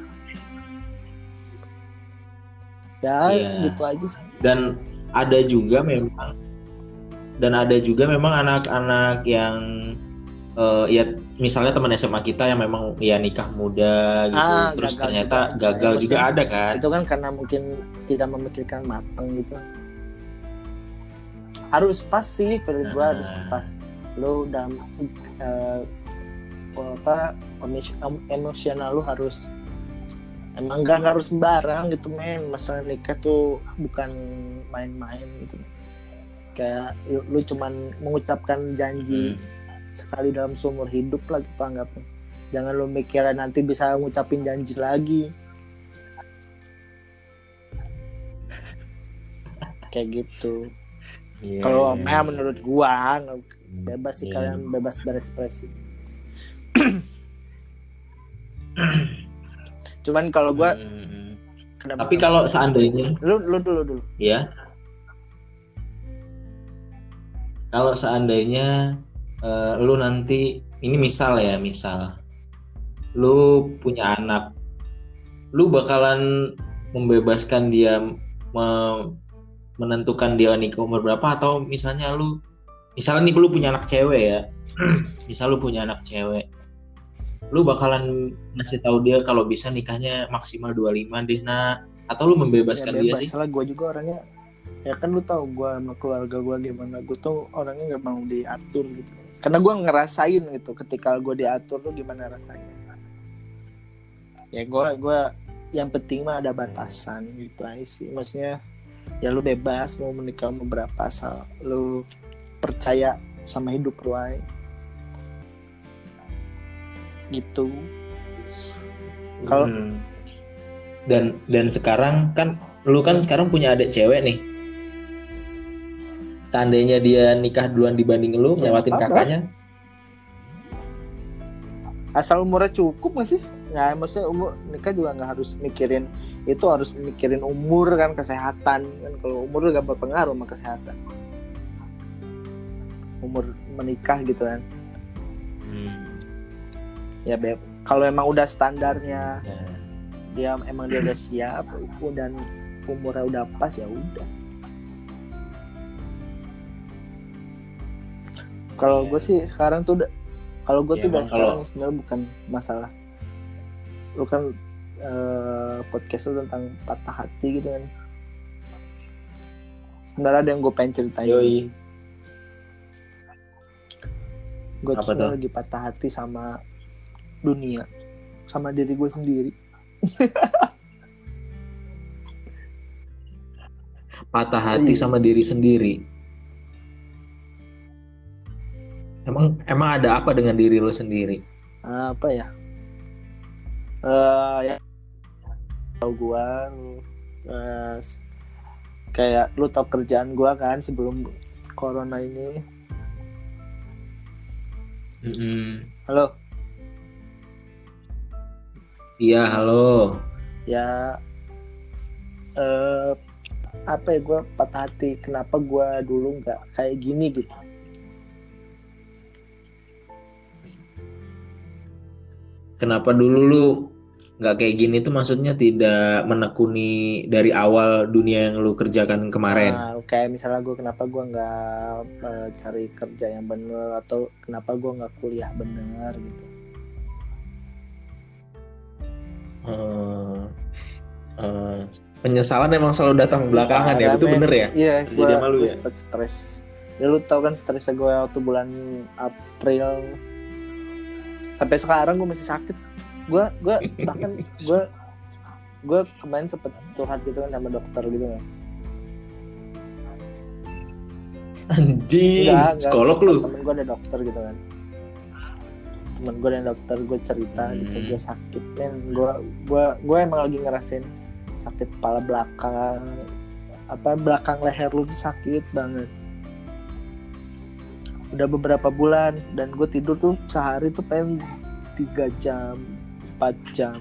C: Ya
B: Iya.
C: gitu aja sih.
B: Dan ada juga memang dan ada juga memang anak-anak yang eh, ya misalnya teman S M A kita yang memang ya nikah muda gitu,
C: Ah,
B: terus
C: gagal
B: ternyata
C: juga.
B: gagal
C: Ya,
B: juga
C: maksudnya
B: ada kan?
C: Itu kan karena mungkin tidak memikirkan matang gitu. Harus pas sih, menurut gua harus
B: Nah.
C: pas. Lu udah eh, apa emos- emosional lu harus, emang gak harus sembarang gitu men. Masalah nikah tuh bukan main-main gitu. Kayak lu, lu cuman mengucapkan janji
B: Hmm.
C: sekali dalam seumur hidup lah gitu anggapnya. Jangan lu mikirnya nanti bisa ngucapin janji lagi. kayak gitu.
B: Iya,
C: Kalau
B: iya,
C: ya
B: iya.
C: menurut gua bebas sih,
B: Iya.
C: kalian bebas berekspresi. Cuman kalau gua
B: Hmm.
C: kenapa
B: Tapi kalau seandainya,
C: lu lu dulu dulu.
B: ya, kalau seandainya eh, lu nanti ini misal ya, misal lu punya anak, lu bakalan membebaskan dia me- menentukan dia nikah umur berapa, atau misalnya lu misalnya nih lu punya anak cewek ya, misal lu punya anak cewek, lu bakalan ngasih tahu dia kalau bisa nikahnya maksimal dua puluh lima deh nak, atau lu
C: Ya
B: membebaskan dia
C: bebas
B: sih?
C: lah, gua juga orangnya ya kan, lu tahu gua sama keluarga gua gimana. Gua tuh orangnya nggak mau diatur gitu. Karena gua ngerasain gitu ketika gua diatur tuh gimana rasanya. Ya gua gua yang penting mah ada batasan gitu aja sih. Maksudnya ya lu bebas mau menikah mau berapa, asal lu percaya sama hidup lu aja. Gitu. Kalau
B: Hmm. dan dan sekarang kan lu kan sekarang punya adik cewek nih. Seandainya dia nikah duluan dibanding lu,
C: Ya,
B: nyawatin
C: apa-apa.
B: kakaknya,
C: asal umurnya cukup masih, nggak, maksudnya umur nikah juga nggak harus mikirin itu, harus mikirin umur kan, kesehatan kan. Kalau umur nggak berpengaruh sama kesehatan, umur menikah gitu kan.
B: hmm.
C: Ya beb, kalau emang udah standarnya
B: Nah,
C: dia emang dia udah siap dan umurnya udah pas, ya udah. Kalau gue sih sekarang tuh udah, kalau gue
B: Ya,
C: tuh udah
B: emang
C: sekarang
B: kalau-
C: sebenarnya bukan masalah. Lu kan eh, podcast lu tentang patah hati gitu kan. Sebenarnya ada yang gue pengen ceritain.
B: yoi,
C: Gue
B: Apa
C: tuh sebenarnya
B: tuh?
C: lagi patah hati sama dunia, sama diri gue sendiri.
B: patah hati
C: Iya.
B: sama diri sendiri. Emang emang ada apa dengan diri lu sendiri?
C: Apa ya? Eh ya tahu gue, eh, kayak lu tau kerjaan gue kan sebelum corona ini.
B: Mm-mm.
C: Halo.
B: Iya, halo.
C: Ya eh apa ya, gue patah hati kenapa gue dulu nggak kayak gini gitu.
B: Kenapa dulu lu nggak kayak gini tuh, maksudnya tidak menekuni dari awal dunia yang lu kerjakan kemarin?
C: Nah, kayak misalnya gue kenapa gue nggak eh, cari kerja yang bener, atau kenapa gue nggak kuliah bener gitu.
B: Eh, eh, penyesalan emang selalu datang belakangan ya,
C: Parah,
B: itu
C: men.
B: bener ya?
C: Iya, gue
B: Jadi malu ya?
C: sempet stres. Ya lu tau kan stresnya gue waktu bulan April sampai sekarang gue masih sakit. Gue gue bahkan gue gue kemarin sempet curhat gitu kan sama dokter gitu kan.
B: Anjing,
C: Enggak, enggak,
B: psikolog lu?
C: temen gue ada dokter gitu kan. Temen gue ada dokter, gue cerita
B: Hmm.
C: gitu, gue sakit men. Gue gue gue emang lagi ngerasain sakit kepala belakang, apa belakang leher lu tuh sakit banget. Udah beberapa bulan, dan gue tidur tuh sehari tuh pengen tiga jam, empat jam.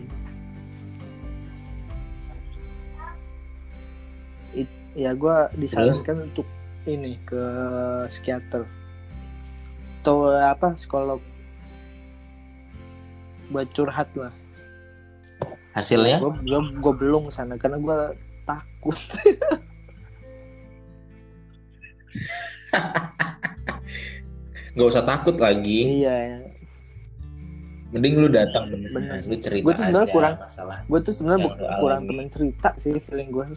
C: It, ya gue disarankan untuk ini ke psikiater atau apa psikolog buat curhat lah.
B: Hasilnya?
C: Gue gue gue belum sana karena gue takut.
B: Gak usah takut lagi.
C: Iya,
B: Mending lu datang bener,
C: bener
B: lu
C: sih.
B: cerita
C: Gue tuh sebenarnya
B: aja
C: kurang,
B: masalah.
C: gue tuh sebenarnya
B: yang
C: bu-
B: lu alami.
C: kurang temen cerita sih, feeling gue.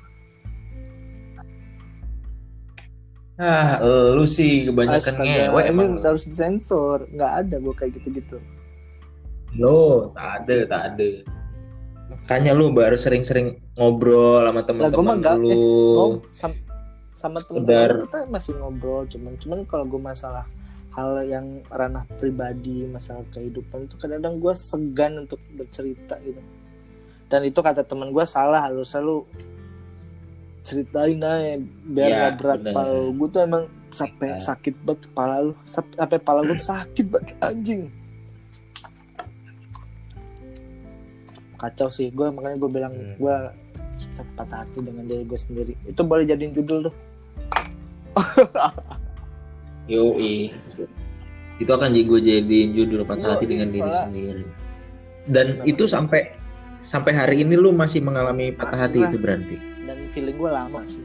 B: Ah, lu sih kebanyakan ngewe
C: ini
B: emang.
C: harus disensor, nggak ada gue kayak gitu-gitu.
B: Lo, tak ada, tak ada. Makanya lu baru sering-sering ngobrol sama
C: Lah gue mah
B: teman-teman
C: nggak,
B: lu.
C: eh, ngob- sam- sama
B: Sekedar-
C: temen-temen kita masih ngobrol, cuman cuman kalau gue masalah hal yang ranah pribadi, masalah kehidupan itu kadang-kadang gue segan untuk bercerita gitu. Dan itu kata teman gue salah, harusnya lu ceritain aja biar
B: Ya,
C: nggak berat
B: bener.
C: kepala lu. Gue tuh emang sampai
B: Nah.
C: sakit banget kepala lu, sampai kepala gue tuh sakit banget anjing. Kacau sih gue, makanya gue bilang
B: Hmm.
C: gue sakit patah hati dengan diri gue sendiri. Itu boleh jadiin judul tuh.
B: Yoi. Itu akan jadi gue jadiin judul patah hati
C: Yoi,
B: dengan diri
C: soalnya-
B: sendiri. Dan
C: Kenapa?
B: itu sampai sampai hari ini lu masih mengalami patah
C: Masih
B: hati
C: lah.
B: itu berarti.
C: Dan feeling gue lama sih.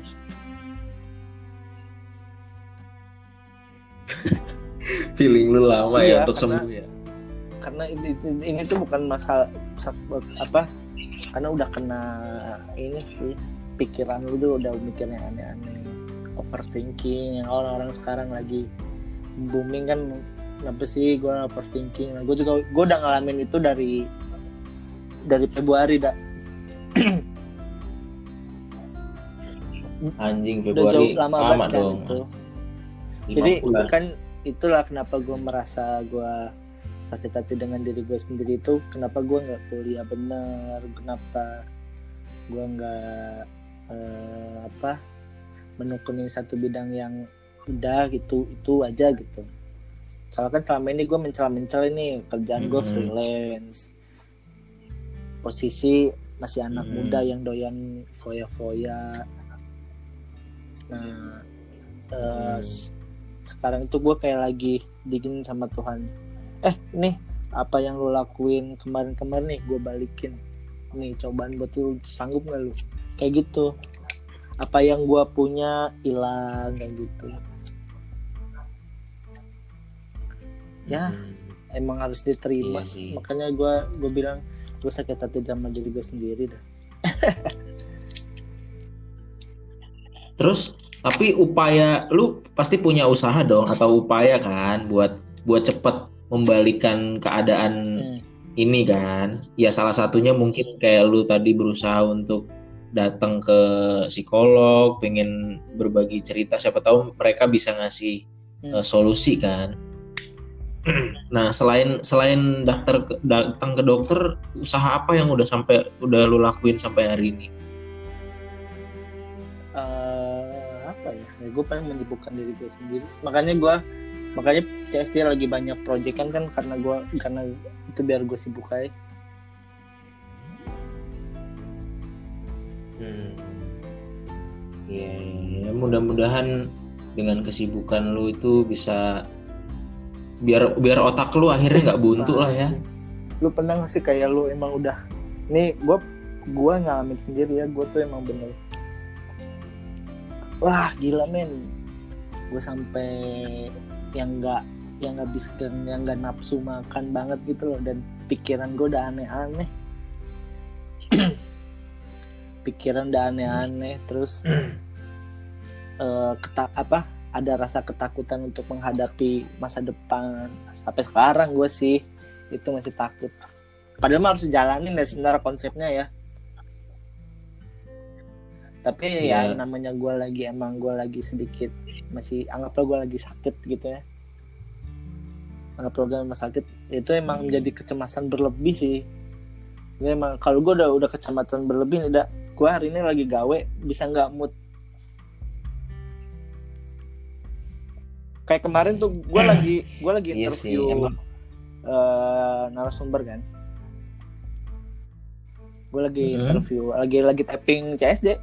B: Feeling lu lama
C: Iya,
B: ya untuk
C: karena-
B: sembuh ya.
C: Karena ini, ini, ini tuh bukan masalah apa, karena udah kena ini sih, pikiran lu tuh udah mikirnya aneh-aneh, overthinking yang orang-orang sekarang lagi booming kan. Kenapa sih gue overthinking? Nah, gue juga gue udah ngalamin itu dari dari Februari dah.
B: Anjing
C: Udah jauh
B: Februari
C: lama
B: lama
C: banget kan
B: dong.
C: itu.
B: Lima
C: Jadi
B: bulan.
C: kan itulah kenapa gue merasa gue sakit hati dengan diri gue sendiri itu. Kenapa gue nggak kuliah bener? Kenapa gue nggak eh, apa menekuni satu bidang yang udah gitu itu aja gitu. Soalnya kan selama ini gue mencela-mencela ini kerjaan gue
B: Hmm.
C: freelance, posisi masih anak
B: Hmm.
C: muda yang doyan foya-foya. Nah eh,
B: Hmm.
C: s- sekarang itu gue kayak lagi diginin sama Tuhan. Eh nih apa yang lu lakuin kemarin-kemarin nih gue balikin. Nih cobaan buat lu, sanggup gak lu? Kayak gitu. Apa yang gue punya hilang kayak gitu. Ya
B: Hmm.
C: emang harus diterima.
B: Iya sih.
C: Makanya gue gue bilang gue sakit hati sama diri gue sendiri dah.
B: Terus tapi upaya lu pasti punya usaha dong atau upaya kan buat buat cepet membalikan keadaan
C: Hmm.
B: ini kan. Ya salah satunya mungkin kayak lu tadi berusaha untuk datang ke psikolog, pengen berbagi cerita, siapa tahu mereka bisa ngasih
C: Hmm.
B: uh, solusi kan. Nah, selain selain daftar ke- datang ke dokter, usaha apa yang udah sampai udah lu lakuin sampai hari ini?
C: Eh, apa ya? Ya gue paling menyibukkan diri gue sendiri. Makanya gue makanya C S D lagi banyak project kan kan karena gue karena itu biar gue sibuk aja.
B: Hmm. Ya, ya, mudah-mudahan dengan kesibukan lu itu bisa biar biar otak lu akhirnya nggak buntu lah ya.
C: Lu pernah gak sih kayak lu emang udah nih gue gue ngalamin sendiri ya, gue tuh emang bener wah gila men, gue sampai yang nggak yang nggak bisa yang nggak nafsu makan banget gitu loh, dan pikiran gue udah aneh-aneh. Pikiran udah aneh-aneh terus eh, ketak apa ada rasa ketakutan untuk menghadapi masa depan. Sampai sekarang gue sih itu masih takut. Padahal mah harus dijalanin ya sebenarnya konsepnya ya. Tapi
B: Iya.
C: ya namanya gue lagi emang gue lagi sedikit masih anggaplah gue lagi sakit gitu ya. Anggaplah gue emang sakit, itu emang
B: Hmm.
C: menjadi kecemasan berlebih sih. Ini emang kalau gue udah udah kecemasan berlebih, udah gue hari ini lagi gawe bisa nggak mood. Kayak kemarin tuh gue lagi gue lagi
B: Iya sih,
C: interview
B: emang.
C: eh, narasumber kan. Gue lagi
B: Mm-hmm.
C: interview, lagi lagi tapping C S D,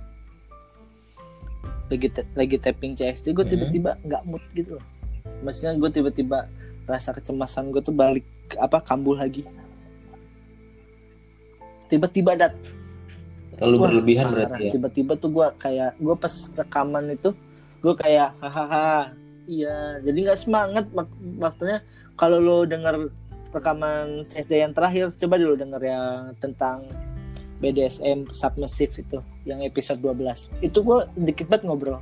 C: lagi ta- lagi tapping C S D, gue
B: Mm-hmm.
C: tiba-tiba nggak mood gitu loh. Maksudnya gue tiba-tiba rasa kecemasan gue tuh balik apa kambuh lagi. Tiba-tiba dat.
B: Terlalu
C: Wah,
B: berlebihan
C: parah.
B: berarti ya.
C: Tiba-tiba tuh gue kayak gue pas rekaman itu gue kayak hahaha iya, jadi nggak semangat wak- waktunya. Kalau lo denger rekaman C S D yang terakhir, coba dulu denger yang tentang B D S M submissive itu yang episode dua belas itu gue dikit banget ngobrol.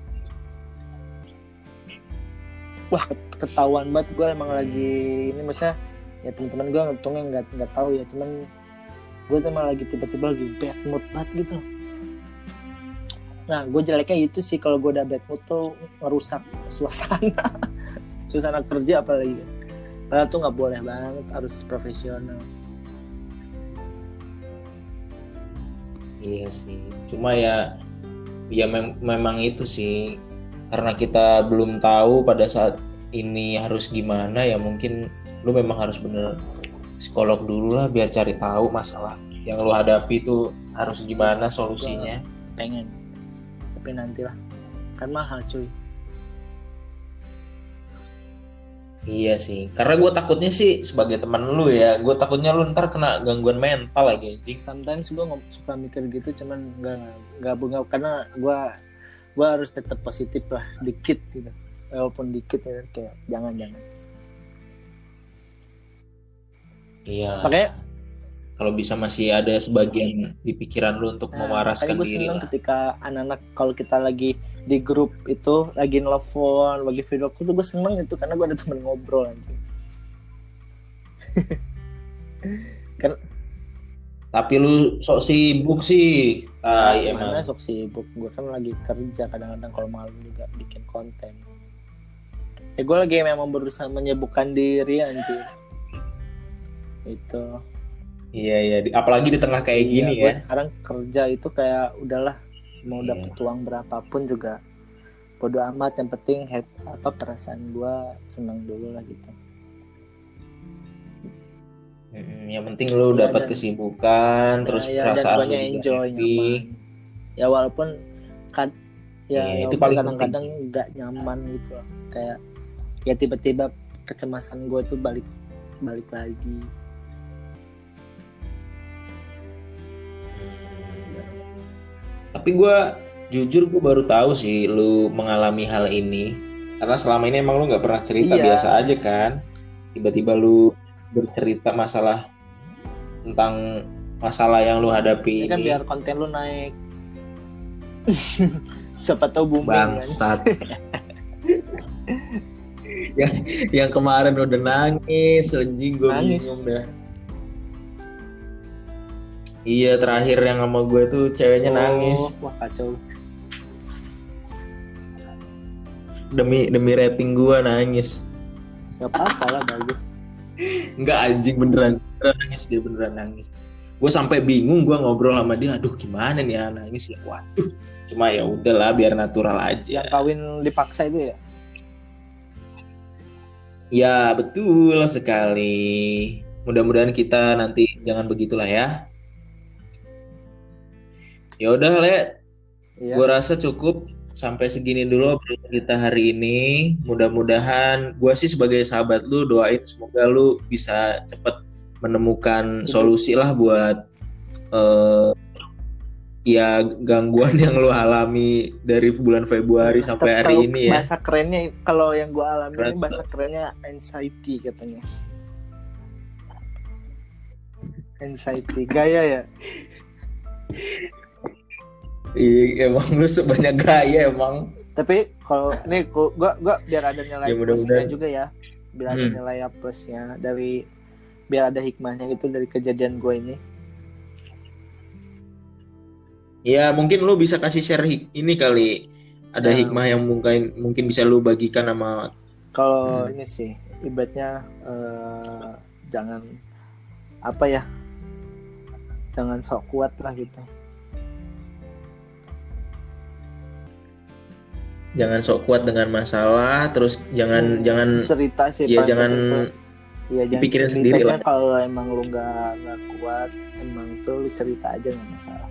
C: Wah ketahuan banget gue emang lagi ini, maksudnya ya teman-teman gue ngitungnya nggak nggak tahu ya, cuman gue tuh emang lagi tiba-tiba lagi bad mood banget gitu. Nah gue jeleknya itu sih, kalau gue udah bad mood tuh ngerusak suasana suasana kerja apalagi. Padahal tuh nggak boleh banget, harus profesional.
B: Iya sih. Cuma ya Ya mem- memang itu sih, karena kita belum tahu pada saat ini harus gimana, ya mungkin lu memang harus bener psikolog dulu lah biar cari tahu masalah yang lu hadapi itu harus gimana solusinya.
C: Pengen, tapi nantilah, kan mahal cuy.
B: Iya sih, karena gue takutnya sih sebagai teman lu ya, gue takutnya lu ntar kena gangguan mental lagi anjing.
C: Sometimes gue suka mikir gitu, cuman nggak nggak bunga karena gue gue harus tetap positif lah dikit gitu, walaupun dikit ya, kayak jangan jangan.
B: Iya.
C: Makanya
B: kalau bisa masih ada sebagian di pikiran lu untuk
C: nah,
B: memaraskan
C: gue
B: diri
C: seneng
B: lah.
C: ketika anak-anak kalau kita lagi di grup itu lagi nelfon, lagi video call tuh gue seneng itu karena gue ada temen ngobrol anjing. Kan
B: tapi lu sok sibuk sih. Ah,
C: nah,
B: emang.
C: mana sok sibuk, gue kan lagi kerja kadang-kadang kalau malam juga bikin konten. Ya gue lagi memang berusaha menyibukkan diri anjing. Itu.
B: Iya iya, apalagi di tengah kayak
C: iya,
B: gini
C: gue
B: ya.
C: sekarang kerja itu kayak udahlah mau
B: Iya.
C: dapet uang berapapun juga bodo amat, yang penting head, apa perasaan gue senang dulu lah gitu.
B: Hmm, yang penting lu
C: Iya,
B: dapat
C: dan-
B: kesibukan,
C: Nah,
B: terus
C: ya,
B: perasaan
C: dan
B: lu
C: guanya
B: juga
C: enjoy,
B: happy.
C: nyaman. Ya walaupun kad ya
B: Iya, itu
C: walaupun
B: paling
C: kadang-kadang nggak nyaman gitu loh. Kayak ya tiba-tiba kecemasan gue tuh balik balik lagi.
B: Tapi gue jujur gue baru tahu sih lu mengalami hal ini, karena selama ini emang lu nggak pernah cerita,
C: Iya.
B: biasa aja kan. Tiba-tiba lu bercerita masalah tentang masalah yang lu hadapi
C: Ini kan
B: ini.
C: biar konten lu naik. Siapa tahu booming kan.
B: Bangsat. yang yang kemarin udah nangis, anjing gue
C: Nangis.
B: bingung dah. Iya, terakhir yang sama gue tuh ceweknya
C: Oh,
B: nangis
C: wah kacau.
B: demi demi rating gue nangis.
C: Gak apa-apa lah, bagus.
B: Enggak anjing, beneran beneran nangis, dia beneran nangis. Gue sampai bingung, gue ngobrol sama dia, aduh gimana nih ya nangis ya, waduh. Cuma ya udahlah biar natural aja.
C: Yang kawin dipaksa itu ya?
B: Ya betul sekali. Mudah-mudahan kita nanti jangan begitulah ya. Ya udah Le,
C: Iya.
B: gue rasa cukup sampai segini dulu obrolan kita hari ini. Mudah-mudahan gue sih sebagai sahabat lu doain semoga lu bisa cepet menemukan
C: Itu.
B: solusi lah buat eh, ya gangguan yang lu alami dari bulan Februari
C: Nah,
B: sampai hari
C: kalau
B: ini ya.
C: Bahasa kerennya, kalau yang gue alami
B: Keren.
C: ini bahasa kerennya anxiety katanya. Anxiety, gaya ya?
B: Iya, emang lu sebanyak gaya emang.
C: Tapi kalau ini gua, gua gua biar ada nilai
B: Ya,
C: plusnya
B: mudah-mudahan.
C: juga ya, biar ada
B: Hmm.
C: nilai plusnya dari, biar ada hikmahnya gitu dari kejadian gue ini.
B: Ya mungkin lu bisa kasih share hik- ini kali. Ada
C: Ya.
B: hikmah yang mungkin mungkin bisa lu bagikan sama.
C: Kalau
B: Hmm.
C: ini sih ibaratnya eh, jangan apa ya, jangan sok kuat lah gitu.
B: Jangan sok kuat dengan masalah, terus jangan
C: Hmm,
B: jangan
C: cerita sih
B: ya
C: paling
B: jangan
C: itu. Ya jangan
B: dipikirin sendiri
C: ceritanya
B: lah.
C: kalau emang lu nggak nggak kuat, emang tuh lu cerita aja nggak masalah.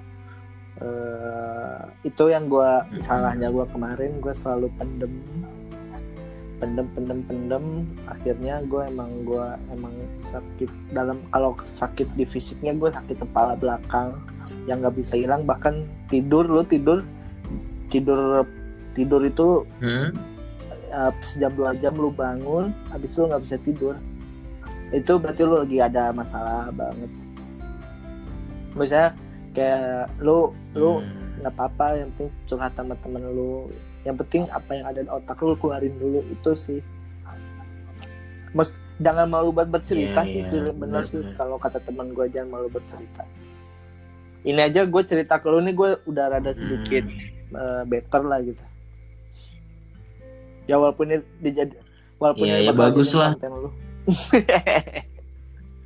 C: Eh, itu yang gue
B: Hmm.
C: salahnya gue kemarin, gue selalu pendem pendem pendem pendem akhirnya gue emang gue emang sakit dalam, kalau sakit di fisiknya gue sakit kepala belakang yang nggak bisa hilang, bahkan tidur lu tidur tidur tidur itu
B: Hmm?
C: uh, sejam dua jam lu bangun, habis itu nggak bisa tidur, itu berarti lu lagi ada masalah banget. Misalnya kayak lu lu
B: Hmm.
C: nggak apa-apa, yang penting curhat sama temen lu, yang penting apa yang ada di otak lu keluarin dulu, itu sih. Mas, jangan malu buat bercerita
B: Iya,
C: sih,
B: iya,
C: Phil.
B: benar,
C: bener sih
B: benar.
C: kalau kata teman gue, jangan malu bercerita. Ini aja gue cerita ke lu nih, gue udah rada sedikit
B: Hmm.
C: uh, better lah gitu. Ya walaupun ini dijadi, walaupun
B: Iya,
C: ini
B: ya
C: bakal
B: bagus
C: jadi
B: lah.
C: konten lu.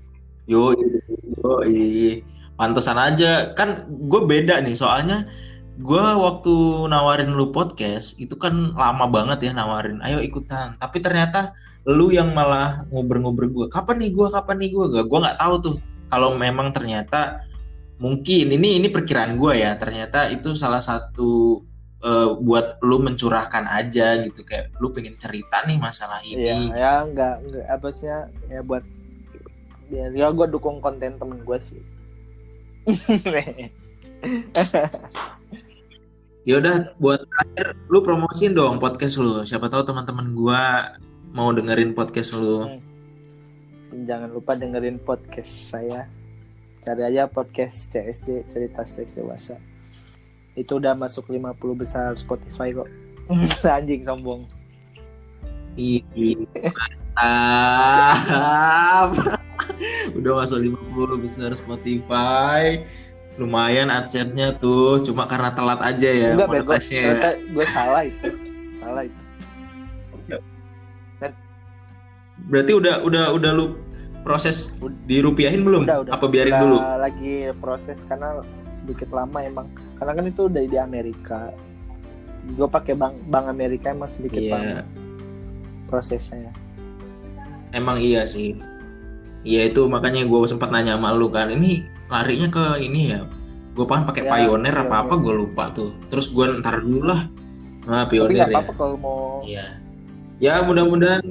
B: Yo, yo, yo, pantesan aja kan gue beda nih soalnya Gua waktu nawarin lu podcast itu kan lama banget ya nawarin, ayo ikutan. Tapi ternyata lu yang malah ngobrol-ngobrol gue. Kapan nih gua, kapan nih gua? Gak, gua nggak tahu tuh. Kalau memang ternyata mungkin ini ini perkiraan gua ya. Ternyata itu salah satu eh, buat lu mencurahkan aja gitu, kayak lu pengen cerita nih masalah
C: Iya,
B: ini.
C: ya nggak nggak apa sih ya, ya buat ya, ya gue dukung konten temen gue sih.
B: Ya udah, buat terakhir lu promosiin dong podcast lu. Siapa tahu teman-teman gua mau dengerin podcast lu.
C: Hmm. Jangan lupa dengerin podcast saya. Cari aja podcast C S D, cerita seks dewasa. Itu udah masuk lima puluh besar Spotify kok. Anjing sombong.
B: Ih, mantap. Udah masuk lima puluh besar Spotify. Lumayan adsense-nya tuh, cuma karena telat aja ya.
C: Enggak, bego.
B: monetasnya ya.
C: Ternyata gue salah itu. Salah itu.
B: Berarti udah udah udah lu proses dirupiahin belum?
C: Udah, udah.
B: Apa biarin
C: Udah
B: dulu?
C: Lagi proses karena sedikit lama emang. Karena kan itu udah di Amerika. Gue pakai bank bank Amerika emang sedikit
B: Iya.
C: lama prosesnya.
B: Emang iya sih. Iya itu makanya gue sempat nanya sama lu kan. Ini larinya ke ini ya. Gue kan pakai
C: Ya,
B: Pioneer apa apa
C: Pioneer.
B: gue lupa tuh. Terus gue ntar dulu lah. Nah,
C: Tapi
B: Pioneer
C: nggak
B: ya.
C: apa-apa kalau mau
B: Iya. Ya mudah-mudahan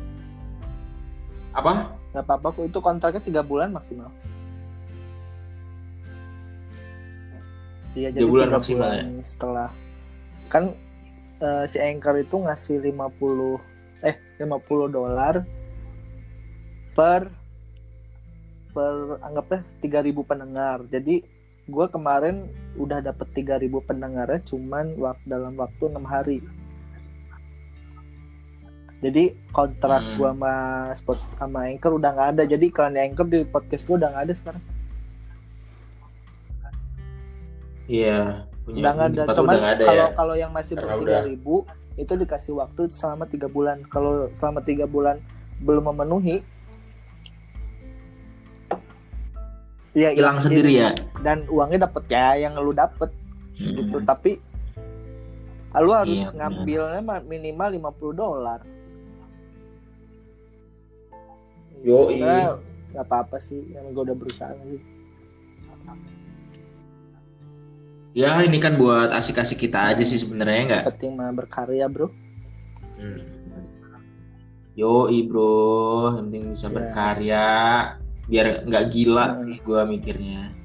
B: apa?
C: nggak apa-apa kok, itu kontraknya tiga bulan maksimal. Iya, jadi
B: Tiga bulan
C: tiga
B: maksimal
C: bulan setelah kan eh, si Anchor itu ngasih lima puluh eh lima puluh dolar per per anggapnya tiga ribu pendengar. Jadi gue kemarin udah dapet tiga ribu pendengarnya cuman wak- dalam waktu enam hari. Jadi kontrak
B: Hmm.
C: gue sama spot sama Anchor udah nggak ada. Jadi iklan Anchor di podcast gue udah nggak ada sekarang.
B: Iya. Punya
C: Udah nggak ada.
B: tempat
C: Cuman
B: udah nggak ada
C: kalau
B: ya.
C: kalau yang masih
B: Karena
C: belum tiga ribu itu dikasih waktu selama tiga bulan. Kalau selama tiga bulan belum memenuhi, ya
B: Hilang sendiri ya.
C: dan uangnya dapet ya yang lu dapet
B: Hmm.
C: gitu. Tapi lu harus
B: Iya, benar.
C: ngambilnya ma- minimal lima puluh dolar.
B: Yoi.
C: Sebenarnya nggak apa-apa sih, yang gue udah berusaha sih.
B: Ya ini kan buat asik-asik kita aja sih sebenarnya nggak.
C: Penting mah berkarya, bro.
B: Hmm. Yoi bro, yang penting bisa
C: Ya.
B: berkarya biar nggak gila
C: Hmm.
B: sih gua mikirnya.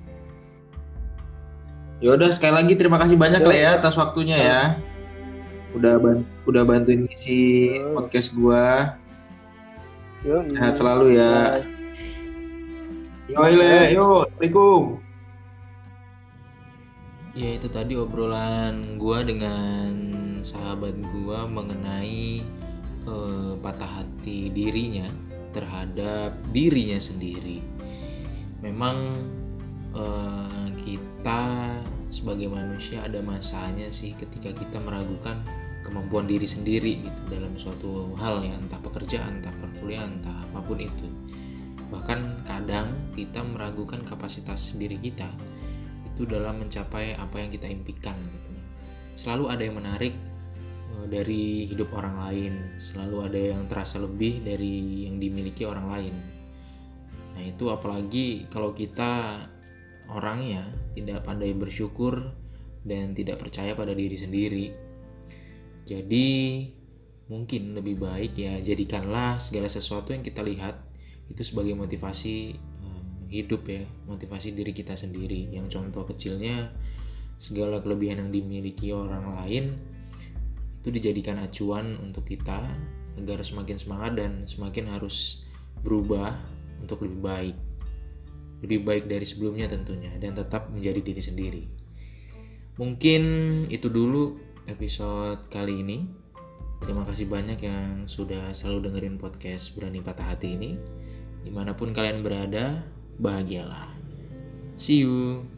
B: Yaudah sekali lagi terima kasih banyak
C: Yo.
B: lah ya atas waktunya ya. Udah ban- udah bantuin ngisi
C: Yo.
B: podcast gua.
C: Yo,
B: Sehat selalu ya.
C: Bye.
B: Yoi le, yo, assalamualaikum.
A: Ya itu tadi obrolan gua dengan sahabat gua mengenai eh, patah hati dirinya terhadap dirinya sendiri. Memang eh, kita sebagai manusia ada masanya sih ketika kita meragukan kemampuan diri sendiri gitu dalam suatu hal ya, entah pekerjaan, entah perkuliahan, entah apapun itu. Bahkan kadang kita meragukan kapasitas diri kita itu dalam mencapai apa yang kita impikan gitu. Selalu ada yang menarik eh, dari hidup orang lain, selalu ada yang terasa lebih dari yang dimiliki orang lain. Nah itu apalagi kalau kita orangnya tidak pandai bersyukur dan tidak percaya pada diri sendiri. Jadi mungkin lebih baik ya jadikanlah segala sesuatu yang kita lihat itu sebagai motivasi hidup ya, motivasi diri kita sendiri. Yang contoh kecilnya segala kelebihan yang dimiliki orang lain itu dijadikan acuan untuk kita agar semakin semangat dan semakin harus berubah untuk lebih baik, lebih baik dari sebelumnya tentunya, dan tetap menjadi diri sendiri. Mungkin itu dulu episode kali ini. Terima kasih banyak yang sudah selalu dengerin podcast Berani Patah Hati ini. Dimanapun kalian berada, bahagialah. See you.